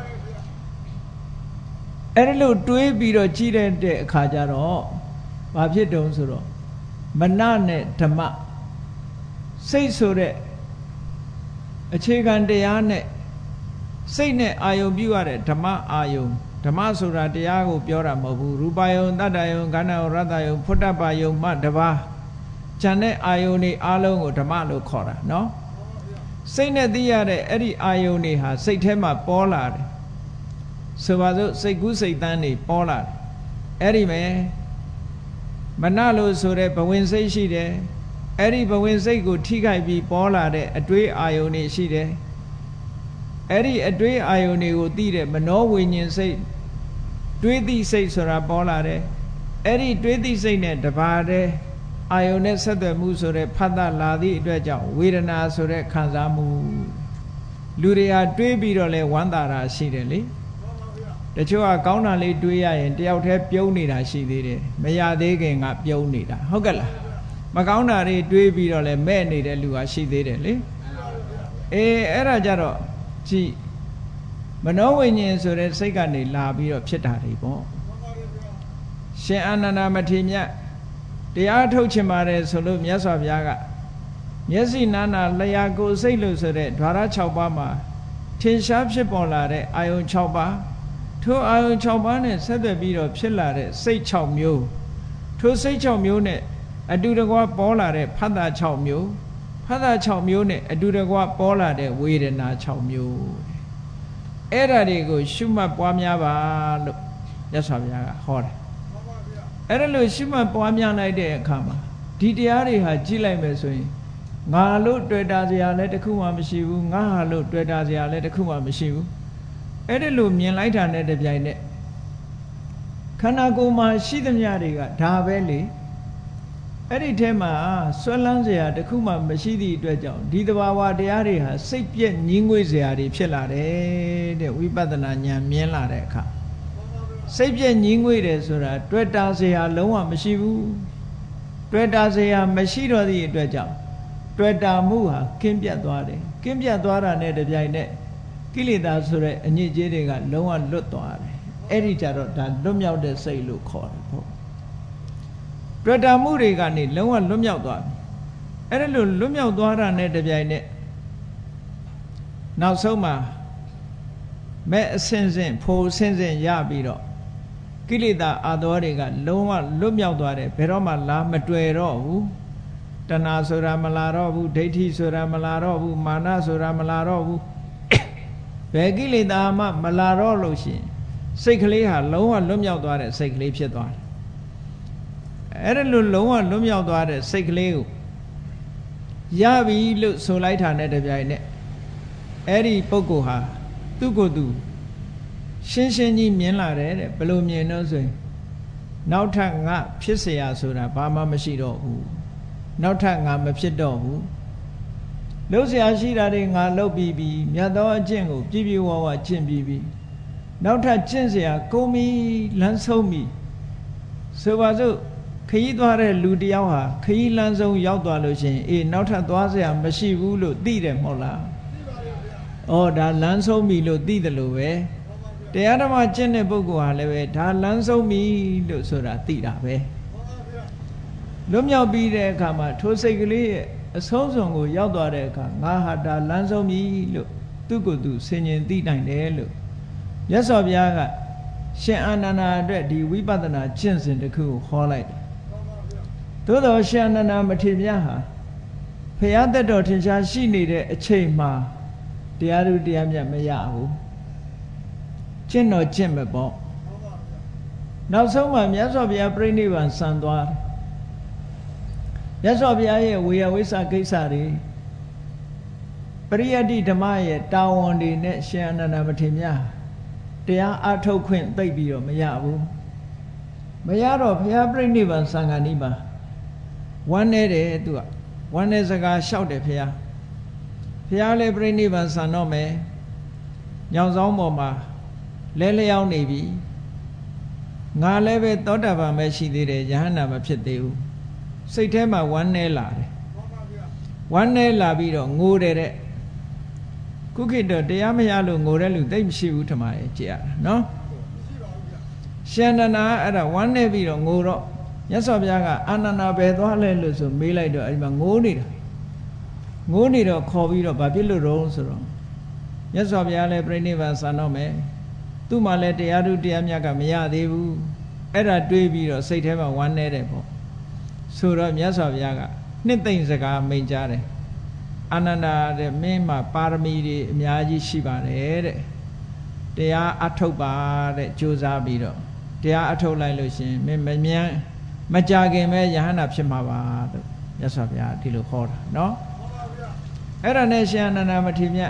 အဲ့ဒါလို့တွေးပြီးတော့ကြည့်တဲ့အခါကျတော့ဘာဖြစ်တုံးဆိုတော့မနနဲ့ဓမ္မစိတ်ဆိုတဲ့အခြေခံတရားနဲ့စိတ်နဲ့အာယုံပြုရတဲ့ဓမ္မအာယုံဓမ္မဆိုတာတရားကိုပြောတာမဟုတ်ဘူးရူပယုံတတ္တယုံခန္ဓာယုံရတ္တယုံဖုတ္တပါယုံမှတပါးဉာဏ်နဲ့အာယုံတွေအလုံးကိုဓမ္မလို့ခေါ်တာနော်စိတ်နဲ့သိရတဲ့အဲ့ဒီအာယုန်တွေဟာစိတ်ထဲမှာပေါ်လာတယ်ဆိုပါစို့စိတ်ကူးစိတ်တန်းတွေပေါ်လာတယ်အဲ့ဒီမဲ့မနလို့ဆိုတဲ့ဘဝင်စိတ်ရှိတယ်အဲ့ဒီဘဝင်စိတ်ကိုထိခိုက်ပြီးပေါ်လာတဲ့အတွေးအာယုန်တွေရှိတယ်အဲ့ဒီအတွေးအာယုန်တွေကိုသိတဲ့မနောဝိညာဉ်စိတ်တွေးသိစိတ်ဆိုတာပေါ်လာတယ်အဲ့ဒီတွေးသိစိတ်နဲ့တပါးတည်းအာယုန်နဲ့ဆက်သွယ်မှုဆိုတဲ့ဖတ်တာလာသည့်အတွက်ကြောင့်ဝေဒနာဆိုတဲ့ခံစားမှုလူတွေဟာတွေးပြီးတော့လဲဝမ်းသာတာရှိတယ်လေတချို့ကကောင်းတာလေးတွေးရရင်တယောက်တည်းပြုံးနေတာရှိသေးတယ်မရသေးခင်ကပြုံးနေတာဟုတ်ကဲ့လားမကောင်းတာတွေတွေးပြီးတော့လဲမဲ့နေတဲ့လူဟာရှိသေးတယ်လေအေးအဲ့ဒါကြတော့ကြည့်မနောဝိညာဉ်ဆိုတဲ့စိတ်ကနေလာပြီးတော့ဖြစ်တာတွေပေါ့ရှင်အာနန္ဒမထေရမြတ်တရားထုတ်ချင်ပါတယ်ဆိုလို့မြတ်စွာဘုရားကမျက်စိနာနာလျှာကိုယ်စိတ်လို့ဆိုတဲ့ဓာရ6ပါးမှာထင်ရှားဖြစ်ပေါ်လာတဲ့အာယုံ6ပါးထိုအာယုံ6ပါးနဲ့ဆက်သွယ်ပြီးတော့ဖြစ်လာတဲ့စိတ်6မျိုးထိုစိတ်6မျိုးနဲ့အတူတကွပေါ်လာတဲ့ဖတ်တာ6မျိုးဖတ်တာ6မျိုးနဲ့အတူတကွပေါ်လာတဲ့ဝေဒနာ6မျိုးအဲ့ဒါတွေကိုရှုမှတ်ပွားများပါလို့မြတ်စွာဘုရားကဟောတယ်အဲ့ဒါလို့ရှုမှတ်ပွားများလိုက်တဲ့အခါမှာဒီတရားတွေဟာကြည့်လိုက်မယ်ဆိုရင်ငါလို့တွေ့တာစရာလည်းတစ်ခုမှမရှိဘူးငါဟာလို့တွေ့တာစရာလည်းတစ်ခုမှမရှိဘူးအဲ့ဒါလို့မြင်လိုက်တာနဲ့တပြိုင်နက်ခန္ဓာကိုယ်မှာရှိသမျှတွေကဒါပဲလေအဲ့ဒီထဲမှာဆွဲလန်းစရာတစ်ခုမှမရှိသည့်အတွက်ကြောင့်ဒီတဘာဝတရားတွေဟာစိတ်ပြည့်ငြင်းငွေ့စရာတွေဖြစ်လာတယ်တဲ့ဝိပဿနာဉာဏ်မြင်လာတဲ့အခါစိတ်ပြည့်ငြင်းငွေ့တယ်ဆိုတာတွေ့တာစရာလုံးဝမရှိဘူးတွေ့တာစရာမရှိတော့သည့်အတွက်ကြောင့်တွေ့တာမှုဟာကင်းပြတ်သွားတယ်ကင်းပြတ်သွားတာနဲ့တပြိုင်နက်ကိလေသာဆိုတဲ့အညစ်အကြေးတွေကလုံးဝလွတ်သွားတယ်အဲ့ဒီကြတော့ဒါလွတ်မြောက်တဲ့စိတ်လို့ခေါ်တယ်ပေါ့တွေ့တာမှုတွေကနေလုံးဝလွတ်မြောက်သွားပြီအဲ့ဒါလို့လွတ်မြောက်သွားတာနဲ့တပြိုင်နက်နောက်ဆုံးမှာမဲ့အစင်စင်ဖိုးစင်စင်ရပြီးတော့ကိလေသာအာသောတွေကလုံးဝလွတ်မြောက်သွားတယ်ဘယ်တော့မှလာမတွေ့တော့ဘူးတဏှာဆိုတာမလာတော့ဘူးဒိဋ္ဌိဆိုတာမလာတော့ဘူးမာနဆိုတာမလာတော့ဘူးဘယ်ကိလေသာမှမလာတော့လို့ရှိရင်စိတ်ကလေးဟာလုံးဝလွတ်မြောက်သွားတဲ့စိတ်ကလေးဖြစ်သွားတယ်အဲ့ဒါလို့လုံးဝလွတ်မြောက်သွားတဲ့စိတ်ကလေးကိုရပြီလို့ဆိုလိုက်တာနဲ့တပြိုင်နက်အဲ့ဒီပုဂ္ဂိုလ်ဟာသူကိုယ်သူရှင်းရှင်းကြီးမြင်လာတယ်တဲ့ဘယ်လိုမြင်တော့ဆိုရင်နောက်ထပ်ငါဖြစ်เสียဆိုတာဘာမှမရှိတော့ဘူးနောက်ထပ်ငါမဖြစ်တော့ဘူးလှုပ်เสียရှိတာတွေငါလှုပ်ပြီးပြီမြတ်သောအကျင့်ကိုပြည့်ပြည့်ဝဝကျင့်ပြီးပြီနောက်ထပ်ကျင့်เสียကုန်ပြီလမ်းဆုံးပြီဆိုပါစို့ခရီးသွားတဲ့လူတယောက်ဟာခရီးလမ်းဆုံးရောက်သွားလို့ရှိရင်အေးနောက်ထပ်သွားเสียမရှိဘူးလို့သိတယ်မဟုတ်လားဩဒါလမ်းဆုံးပြီလို့သိတယ်လို့ပဲတရားဓမ္မကျင့်တဲ့ပုဂ္ဂိုလ်ဟာလည်းပဲဒါလမ်းဆုံးပြီလို့ဆိုတာသိတာပဲလွတ်မြောက်ပြီးတဲ့အခါမှာထိုစိတ်ကလေးရဲ့အဆုံးစွန်ကိုရောက်သွားတဲ့အခါငါဟာဒါလမ်းဆုံးပြီလို့သူ့ကိုယ်သူဆင်ញင်သိနိုင်တယ်လို့မြတ်စွာဘုရားကရှင်အာနန္ဒာအတွက်ဒီဝိပဿနာကျင့်စဉ်တစ်ခုကိုဟောလိုက်တယ်သို့တော်ရှင်အာနန္ဒာမထေရမြတ်ဟာဘုရားသက်တော်ထင်ရှားရှိနေတဲ့အချိန်မှာတရားသူတရားမြတ်မရဘူးကျင့်တော်ကျင့်မယ်ပေါ့နောက်ဆုံးမှာမြတ်စွာဘုရားပြိဋိဘံဆံသွားတယ်မြတ်စွာဘုရားရဲ့ဝေယဝိဆကိစ္စတွေပရိယတ္တိဓမ္မရဲ့တာဝန်တွေနဲ့ရှင်အာနန္ဒာမထေရမြတ်တရားအထုတ်ခွင့်သိပ်ပြီးတော့မရဘူးမရတော့ဘုရားပြိဋိဘံဆံဃာနီးမှာဝမ်းနေတယ်သူကဝမ်းနေစကားလျှောက်တယ်ဘုရားလည်းပြိဋိဘံဆံတော့မယ်ညောင်ဆောင်ပေါ်မှာလဲလျောင်းနေပြီငါလည်းပဲသောတာပန်ပဲရှိသေးတယ်ယဟန္တာမဖြစ်သေးဘူးစိတ်ထဲမှာဝမ်းနေလာတယ်ဝမ်းနေလာပြီးတော့ငိုတယ်တဲ့ခုခေတ်တော့တရားမရလို့ငိုတဲ့လူသိမရှိဘူးထမရဲ့ကြည်ရတာနော်ရှင်အာနန္ဒာအဲ့ဒါဝမ်းနေပြီးတော့ငိုတော့မြတ်စွာဘုရားကအာနန္ဒာပဲသွားလဲလို့ဆိုမေးလိုက်တော့အဲ့ဒီမှာငိုနေတော့ခေါ်ပြီးတော့ဘာဖြစ်လို့တော့ဆိုတော့မြတ်စွာဘုရားလည်းပြိဋိဘံဆံတော့မယ်သူ့မှာလည်းတရားသူတရားမြတ်ကမရသေးဘူးအဲ့ဒါတွေးပြီးတော့စိတ်ထဲမှာဝမ်းနေတယ်ပေါ့ဆိုတော့မြတ်စွာဘုရားကနှစ်သိမ့်စကားမိန့်ကြားတယ်အာနန္ဒာတဲ့မင်းမှာပါရမီတွေအများကြီးရှိပါတယ်တဲ့တရားအထုတ်ပါတဲ့ကြိုးစားပြီးတော့တရားအထုတ်လိုက်လို့ရှင်မင်းမကြခင်ပဲယဟန္တာဖြစ်မှာပါလို့မြတ်စွာဘုရားဒီလိုခေါ်တာနော်အဲ့ဒါနဲ့ရှင်အာနန္ဒာမထေရမြတ်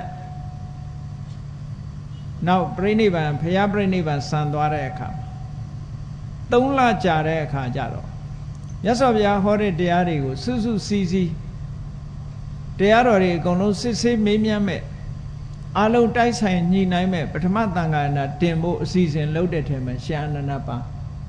နောက်ပြိဋိဘံဘုရားပြိဋိဘံဆံသွားတဲ့အခါ3 လကြာတဲ့အခါကျတော့မြတ်စွာဘုရားဟောတဲ့တရားတွေကိုစွတ်စွတ်စီးစီးတရားတော်တွေအကုန်လုံးစစ်ဆေးမေးမြန်းမဲ့အလုံးတိုက်ဆိုင်ညှိနှိုင်းမဲ့ပထမသံဃာနာတင်ဖို့အစီအစဉ်လုပ်တဲ့ထဲမှာရှင်အာနန္ဒာပါ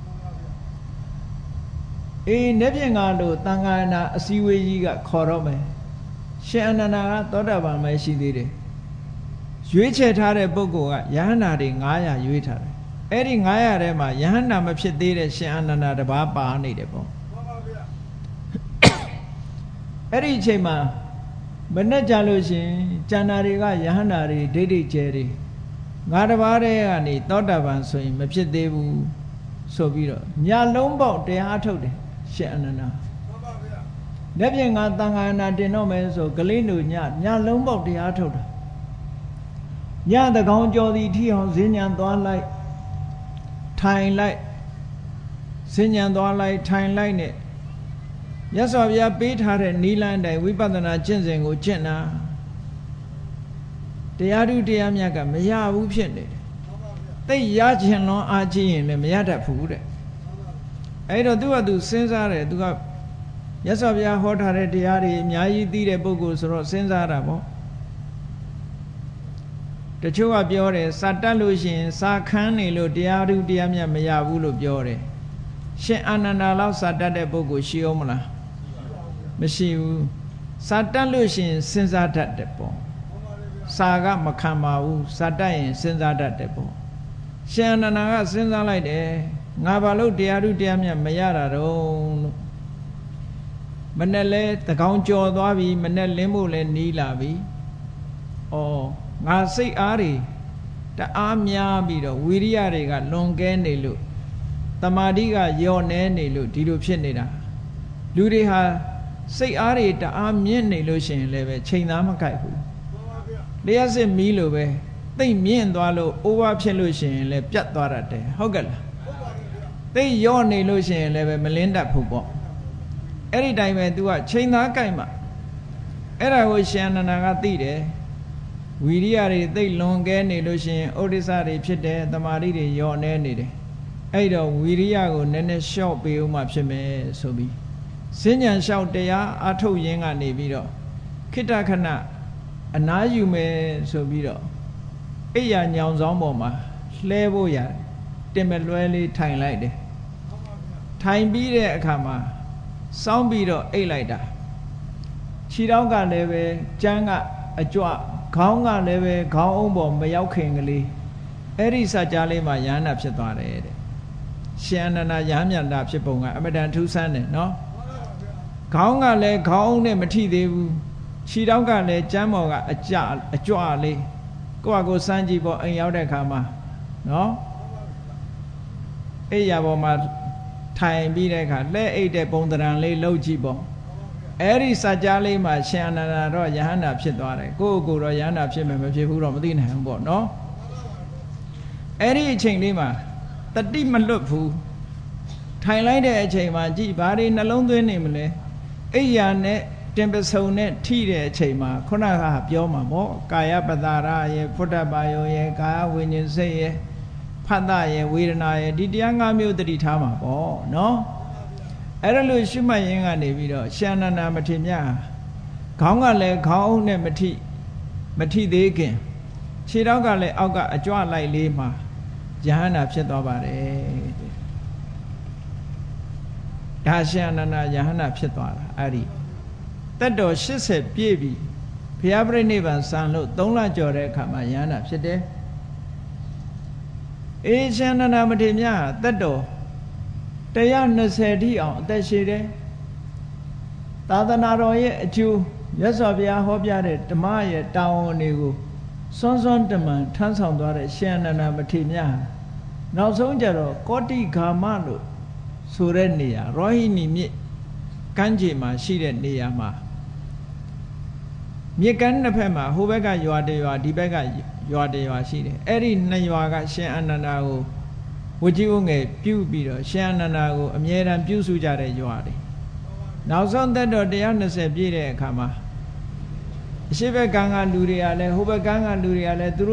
နေ့ပြင်ကလို့သံဃာနာအစည်းအဝေးကြီးကခေါ်တော့မယ်ရှင်အာနန္ဒာကသောတာပန်ပဲရှိသေးတယ်ရွေးချယ်ထားတဲ့ပုဂ္ဂိုလ်ကယဟန္တာတွေ900ရွေးထားတယ်အဲ့ဒီ900ထဲမှာယဟန္တာမဖြစ်သေးတဲ့ရှင်အာနန္ဒာတပါးပါနေတယ်ပေါ့အဲ့ဒီအချိန်မှာမနဲ့ကြလို့ရှင်ကျန်တာတွေကယဟန္တာတွေဒိဋ္ဌိကျဲတွေငါတပါးတည်းကနေသောတာပန်ဆိုရင်မဖြစ်သေးဘူးဆိုပြီးတော့ညလုံးပေါက်တရားထုတ်တယ်ရှင်အာနန္ဒာလက်ပြင်ကသံဃာနာတင်တော့မယ်ဆိုကလေးတို့ညလုံးပေါက်တရားထုတ်တာညတကောင်ကြော်သည်ထီအောင်ဈဉ္ဉံသွားလိုက်ထိုင်လိုက်ဈဉ္ဉံသွားလိုက်ထိုင်လိုက်နဲ့မြတ်စွာဘုရားပေးထားတဲ့နိလန်းတိုင်ဝိပဿနာကျင့်စဉ်ကိုကျင့်တာတရားဓုတရားမြတ်ကမရဘူးဖြစ်နေတယ်သိရခြင်းလွန်အားကြီးရင်လည်းမရတတ်ဘူးတဲ့အဲ့တော့သူကသူစဉ်းစားတယ်သူကမြတ်စွာဘုရားဟောထားတဲ့တရားတွေအများကြီးသိတဲ့ပုဂ္ဂိုလ်ဆိုတော့စဉ်းစားတာပေါ့တချို့ကပြောတယ်စာတတ်လို့ရှိရင်စာခန်းနေလို့တရားဓုတရားမြတ်မရဘူးလို့ပြောတယ်ရှင်အာနန္ဒာလောက်စာတတ်တဲ့ပုဂ္ဂိုလ်ရှိအောင်မလားမရှိဘူးစာတတ်လို့ရှိရင်စဉ်းစားတတ်တယ်ပေါ့စာကမခံပါဘူးစာတတ်ရင်စဉ်းစားတတ်တယ်ပေါ့ရှင်အာနန္ဒာကစဉ်းစားလိုက်တယ်ငါဘာလို့တရားဓုတရားမြတ်မရတာတော့လို့မနဲ့လဲတကောင်ကြော်သွားပြီမနဲ့လင်းဖို့လဲနီးလာပြီဩငါစိတ်အားတွေတအားများပြီးတော့ဝီရိယတွေကလွန်ကဲနေလို့တမာတိကယောနေနေလို့ဒီလိုဖြစ်နေတာလူတွေဟာစိတ်အားတွေတအားမြင့်နေလို့ရှိရင်လည်းပဲချိန်သားမကိုက်ဘူးလျှက်စစ်မီးလိုပဲသိမ့်မြင့်သွားလို့အိုးဝါဖြစ်လို့ရှိရင်လည်းပြတ်သွားတတ်တယ်ဟုတ်ကဲ့လားသိယောနေလို့ရှိရင်လည်းပဲမလင်းတတ်ဘူးပေါ့အဲ့ဒီတိုင်းပဲ तू ကချိန်သားကိုက်မှအဲ့ဒါကိုရှင်အာနန္ဒာကသိတယ်ဝီရိယတွေသိပ်လွန်ကဲနေလို့ရှိရင်ဩဒိစ္စတွေဖြစ်တယ်တမာတိတွေညော့နေနေတယ်အဲ့တော့ဝီရိယကိုနည်းနည်းလျှော့ပေးဦးမှဖြစ်မယ်ဆိုပြီးစဉ္ညာလျှောက်တရားအထုတ်ရင်းကနေပြီးတော့ခိတ္တခဏအနားယူမယ်ဆိုပြီးတော့အိယာညောင်ဆောင်ပေါ်မှာလှဲဖို့ရတင်မလွဲလေးထိုင်လိုက်တယ်ထိုင်ပြီးတဲ့အခါမှာစောင်းပြီးတော့အိတ်လိုက်တာခြေထောက်ကလည်းပဲကျန်းကအကြွခေါင်းကလည်းပဲခေါင်းအုံးပေါ်မရောက်ခင်ကလေးအဲ့ဒီစကြာလေးမှာယန္တာဖြစ်သွားတယ်တဲ့ရှင်အနန္ဒယဟမြတ်တာဖြစ်ပုံကအမတန်ထူးဆန်းတယ်နော်ခေါင်းကလည်းခေါင်းနဲ့မထိသေးဘူးခြေထောက်ကလည်းကျန်းပေါ်ကအကြလေးကိုယ့်အကိုစမ်းကြည့်ပေါ့အိမ်ရောက်တဲ့အခါမှာနော်အိယာပေါ်မှာထိုင်ပြီးတဲ့အခါလှဲအိတ်တဲ့ပုံသဏ္ဍာန်လေးလှုပ်ကြည့်ပေါ့အဲ့ဒီစကြာလေးမှာရှင်အနန္ဒာတော့ယဟန္တာဖြစ်သွားတယ်ကိုယ့်ကိုယ်တော့ယဟန္တာဖြစ်မယ်မဖြစ်ဘူးတော့မသိနိုင်ဘူးပေါ့နော်အဲ့ဒီအချိန်လေးမှာတတိမလွတ်ဘူးထိုင်လိုက်တဲ့အချိန်မှာကြည်ဘာတွေနှလုံးသွင်းနေမလဲအိယာနဲ့တင်ပစုံနဲ့ထိတဲ့အချိန်မှာခုနကပြောမှာပေါ့ကာယပတာရရဲ့ဖုဒ္ဓဘာယောရဲ့ကာယဝိညာဉ်စိတ်ရဲ့ဖတ်တရဲ့ဝေဒနာရဲ့ဒီတရား၅မျိုးတတိထားမှာပေါ့နော်အဲ့ဒါလို့ရှုမှတ်ရင်းကနေပြီးတော့ရှင်အနန္ဒာမထေရမြတ်ခေါင်းကလည်းခေါင်းအုပ်နဲ့မထိသေးခင်ခြေထောက်ကလည်းအောက်ကအကြွလိုက်လေးမှာယဟန္တာဖြစ်သွားပါတယ်ဒါရှင်အနန္ဒာယဟန္တာဖြစ်သွားတာအဲ့ဒီတက်တော်80ပြည့်ပြီဘုရားပြိဋိဘံစံလို့3လကျော်တဲ့အခါမှာယဟန္တာဖြစ်တယ်အေးရှင်အနန္ဒာမထေရမြတ်တက်တော်120ထိအောင်အသက်ရှည်တယ်သာသနာတော်ရဲ့အကျိုးမြတ်စွာဘုရားဟောပြတဲ့ဓမ္မရဲ့တာဝန်တွေကိုစွန်းစွန်းတမန်ထမ်းဆောင်သွားတဲ့ရှင်အနန္ဒာမထေရမြတ်နောက်ဆုံးကြတော့ကောတိဂါမလို့ဆိုတဲ့နေရာရောဟိနီမြစ်ကမ်းခြေမှာရှိတဲ့နေရာမှာမြစ်ကမ်းတစ်ဖက်မှာဟိုဘက်ကရွာတရွာဒီဘက်ကရွာတရွာရှိတယ်အဲ့ဒီနှစ်ရွာကရှင်အနန္ဒာကိုဝကြီးဝငယ်ပြုပြီးတော့ရှင်အနန္ဒာကိုအမြဲတမ်းပြုစုကြတဲ့ရွာတွေနောက်ဆုံးသက်တော်120ပြည့်တဲ့အခါမှာအရှိဘက်ကံကလူတွေကလည်းဟိုဘက်ကံကလူတွေကလည်းသူ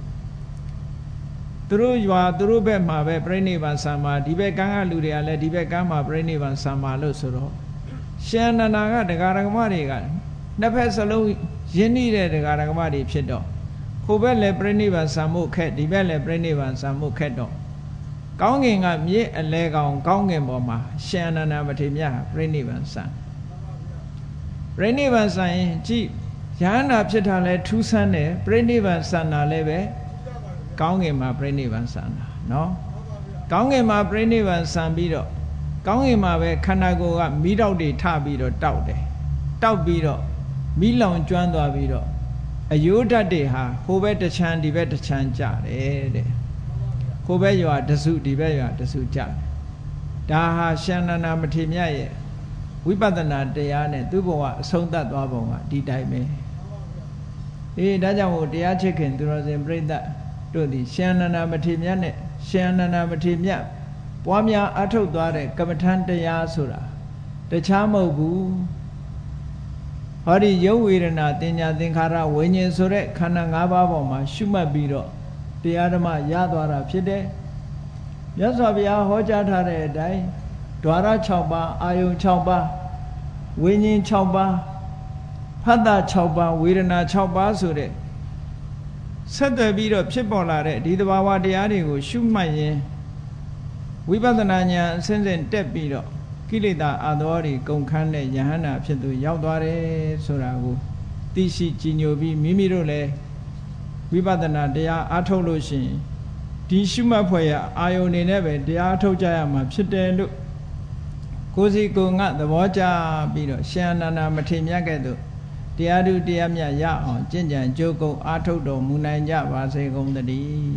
တို့ရွာသူတို့ဘက်မှာပဲပြိဋိဘံဆံမှာဒီဘက်ကံကလူတွေကလည်းဒီဘက်ကံမှာပြိဋိဘံဆံမှာလို့ဆိုတော့ရှင်အနန္ဒာကတရားဓမ္မတွေကနှစ်ဖက်စလုံးယဉ်နေတဲ့တရားဓမ္မတွေဖြစ်တော့ဟိုဘက်လည်းပြိဋိဘံဆံမှုခက်ဒီဘက်လည်းပြိဋိဘံဆံမှုခက်တော့ကောင်းကင်ကမြေအလဲကောင်ကောင်းကင်ပေါ်မှာရှင်အနန္ဒာမထေရမြတ်ပြိဋိဘံဆံပြိဋိဘံဆံရင်ကြည့်ယဟန္တာဖြစ်တာလဲထူးဆန်းတယ်ပြိဋိဘံဆံတာလည်းပဲကောင်းကင်မှာပြိဋိဘံဆံတာနော်ကောင်းကင်မှာပြိဋိဘံဆံပြီးတော့ကောင်းကင်မှာပဲခန္ဓာကိုယ်ကမီးတောက်တွေထပြီးတော့တောက်တယ်တောက်ပြီးတော့မီးလောင်ကျွမ်းသွားပြီးတော့အယိုးဓာတ်တွေဟာဟိုဘက်တစ်ချမ်းဒီဘက်တစ်ချမ်းကြတယ်တဲ့ဟိုဘက်ရွာတစုဒီဘက်ရွာတစုကြတယ်ဒါဟာရှင်အနန္ဒာမထေရမြတ်ရဲ့ဝိပဿနာတရားနဲ့သူ့ဘဝအဆုံးသတ်သွားပုံကဒီတိုင်းပဲအေးဒါကြောင့်မို့တရားချစ်ခင်သူတော်စင်ပြိဿတို့သည်ရှင်အနန္ဒာမထေရမြတ်နဲ့ရှင်အနန္ဒာမထေရမြတ်ပွားများအထုတ်သွားတဲ့ကမ္မထန်တရားဆိုတာတခြားမဟုတ်ဘူးဟောဒီယုတ်ဝေဒနာတင်ညာသင်္ခါရဝိညာဉ်ဆိုတဲ့ခန္ဓာ၅ပါးပေါ်မှာရှုမှတ်ပြီးတော့တရားဓမ္မရသွားတာဖြစ်တယ်မြတ်စွာဘုရားဟောကြားထားတဲ့အတိုင်းဓဝရ6ပါးအာယုံ6ပါးဝိညာဉ်6ပါးဖတ်တာ6ပါးဝေဒနာ6ပါးဆိုတဲ့ဆက်သွယ်ပြီးတော့ဖြစ်ပေါ်လာတဲ့ဒီသဘာဝတရားတွေကိုရှုမှတ်ရင်ဝိပဿနာဉာဏ်အစဉ်စဉ်တက်ပြီးတော့ကိလေသာအသောတွေကုန်ခန်းတဲ့ယဟန္တာဖြစ်သူရောက်သွားတယ်ဆိုတာကိုသိရှိကြည်ညိုပြီးမိမိတို့လည်းဝိပဿနာတရားအားထုတ်လို့ရှိရင်ဒီရှုမှတ်ဖွယ်ရအာယုန်နေနဲ့ပဲတရားအားထုတ်ကြရမှာဖြစ်တယ်လို့ကိုယ်စီကိုယ်ငါသဘောကျပြီးတော့ရှင်အနန္ဒာမထေရမြတ်ကဲ့သို့တရားဓုတရားမြတ်ရအောင်ကျင့်ကြံကြိုးကုပ်အားထုတ်တော်မူနိုင်ကြပါစေကုန်သတည်း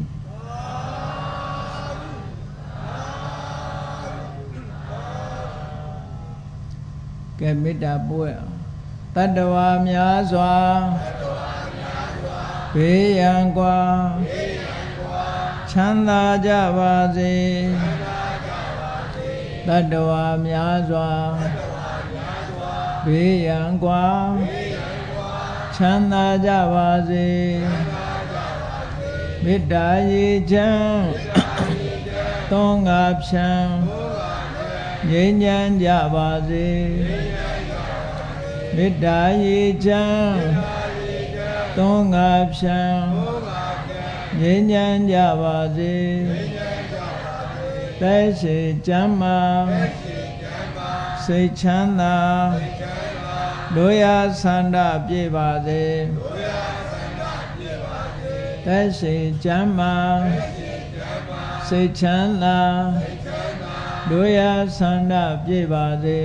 ကဲမေတ္တာပို့တတ္တဝါများစွာဘေးရန်ကွာချမ်းသာကြပါစေတတ္တဝါများစွာဘေးရန်ကွာချချမ်းသာကြပါစေမေတ္တာရေချမ်းသွန်ငါဖြံငြိမ်းချမ်းကြပါစေမေတ္တာရေချမ်းသွန်ငါဖြံငြိမ်းချမ်းကြပါစေသက်ရှိကျမ်းမာစိတ်ချမ်းသာတို့ရဆန္ဒပြည့်ပါစေသက်ရှိကျမ်းမာစိတ်ချမ်းသာတို့ရဆန္ဒပြည့်ပါစေ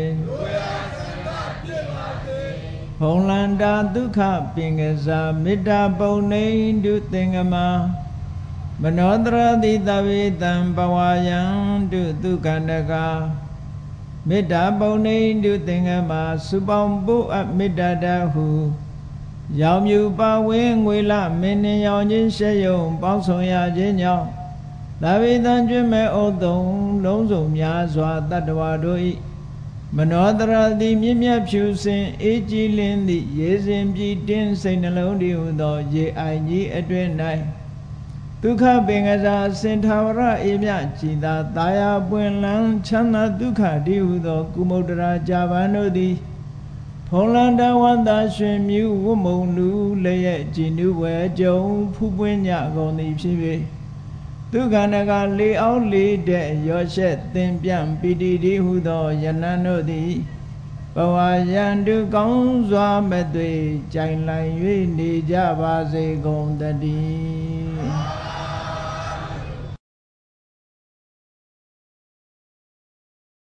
ဘုံလန္တာဒုက္ခပင်ကစားမေတ္တာပုံနေတုသင်္ကမမနောတရတိတဝေတံဘဝယံတုဒုက္ခန္တကမေတ္တာပုံနေတုသင်္ကမစုပေါင်းပုအပ်မေတ္တာတဟုရောင်မြူပါဝင်းငွေလမင်းနှင်ရောင်ချင်းရှေယုံပေါင်းဆောင်ရခြင်းကြောင့်သဗ္ဗေတံကျွမ်းမဲ့ဩတုံလုံးစုံများစွာတတ္တဝါတို့၏မနောတရတိမြင့်မြတ်ဖြူစင်အေးကြည်လင်းသည့်ရေစဉ်ပြည့်တင်းစိတ်နှလုံးတည်ဟုသောရေအိုင်ကြီးအတွင်၌ဒုက္ခပင်ကစားစင်ထာဝရအေးမြကြည်သာတာယာပွင့်လန်းချမ်းသာဒုက္ခတည်ဟုသောကုမုဒ္ဒရာဂျာဗန်တို့သည်ဖုံလန္တဝန္တာရွှင်မြူဝမုံလူလည်းရဲ့ကြည်နုဝဲကြုံဖူးပွင့်ညကုန်သည်ဖြစ်၍ဒုက္ခန္တကလေအောင်လေတဲ့ရောရှက်သင်ပြန့်ပီတိတည်းဟုသောယနန်တို့သည်ဘဝယံတုကောင်းစွာမသွေကြိုင်လိုက်၍နေကြပါစေကုန်တည်း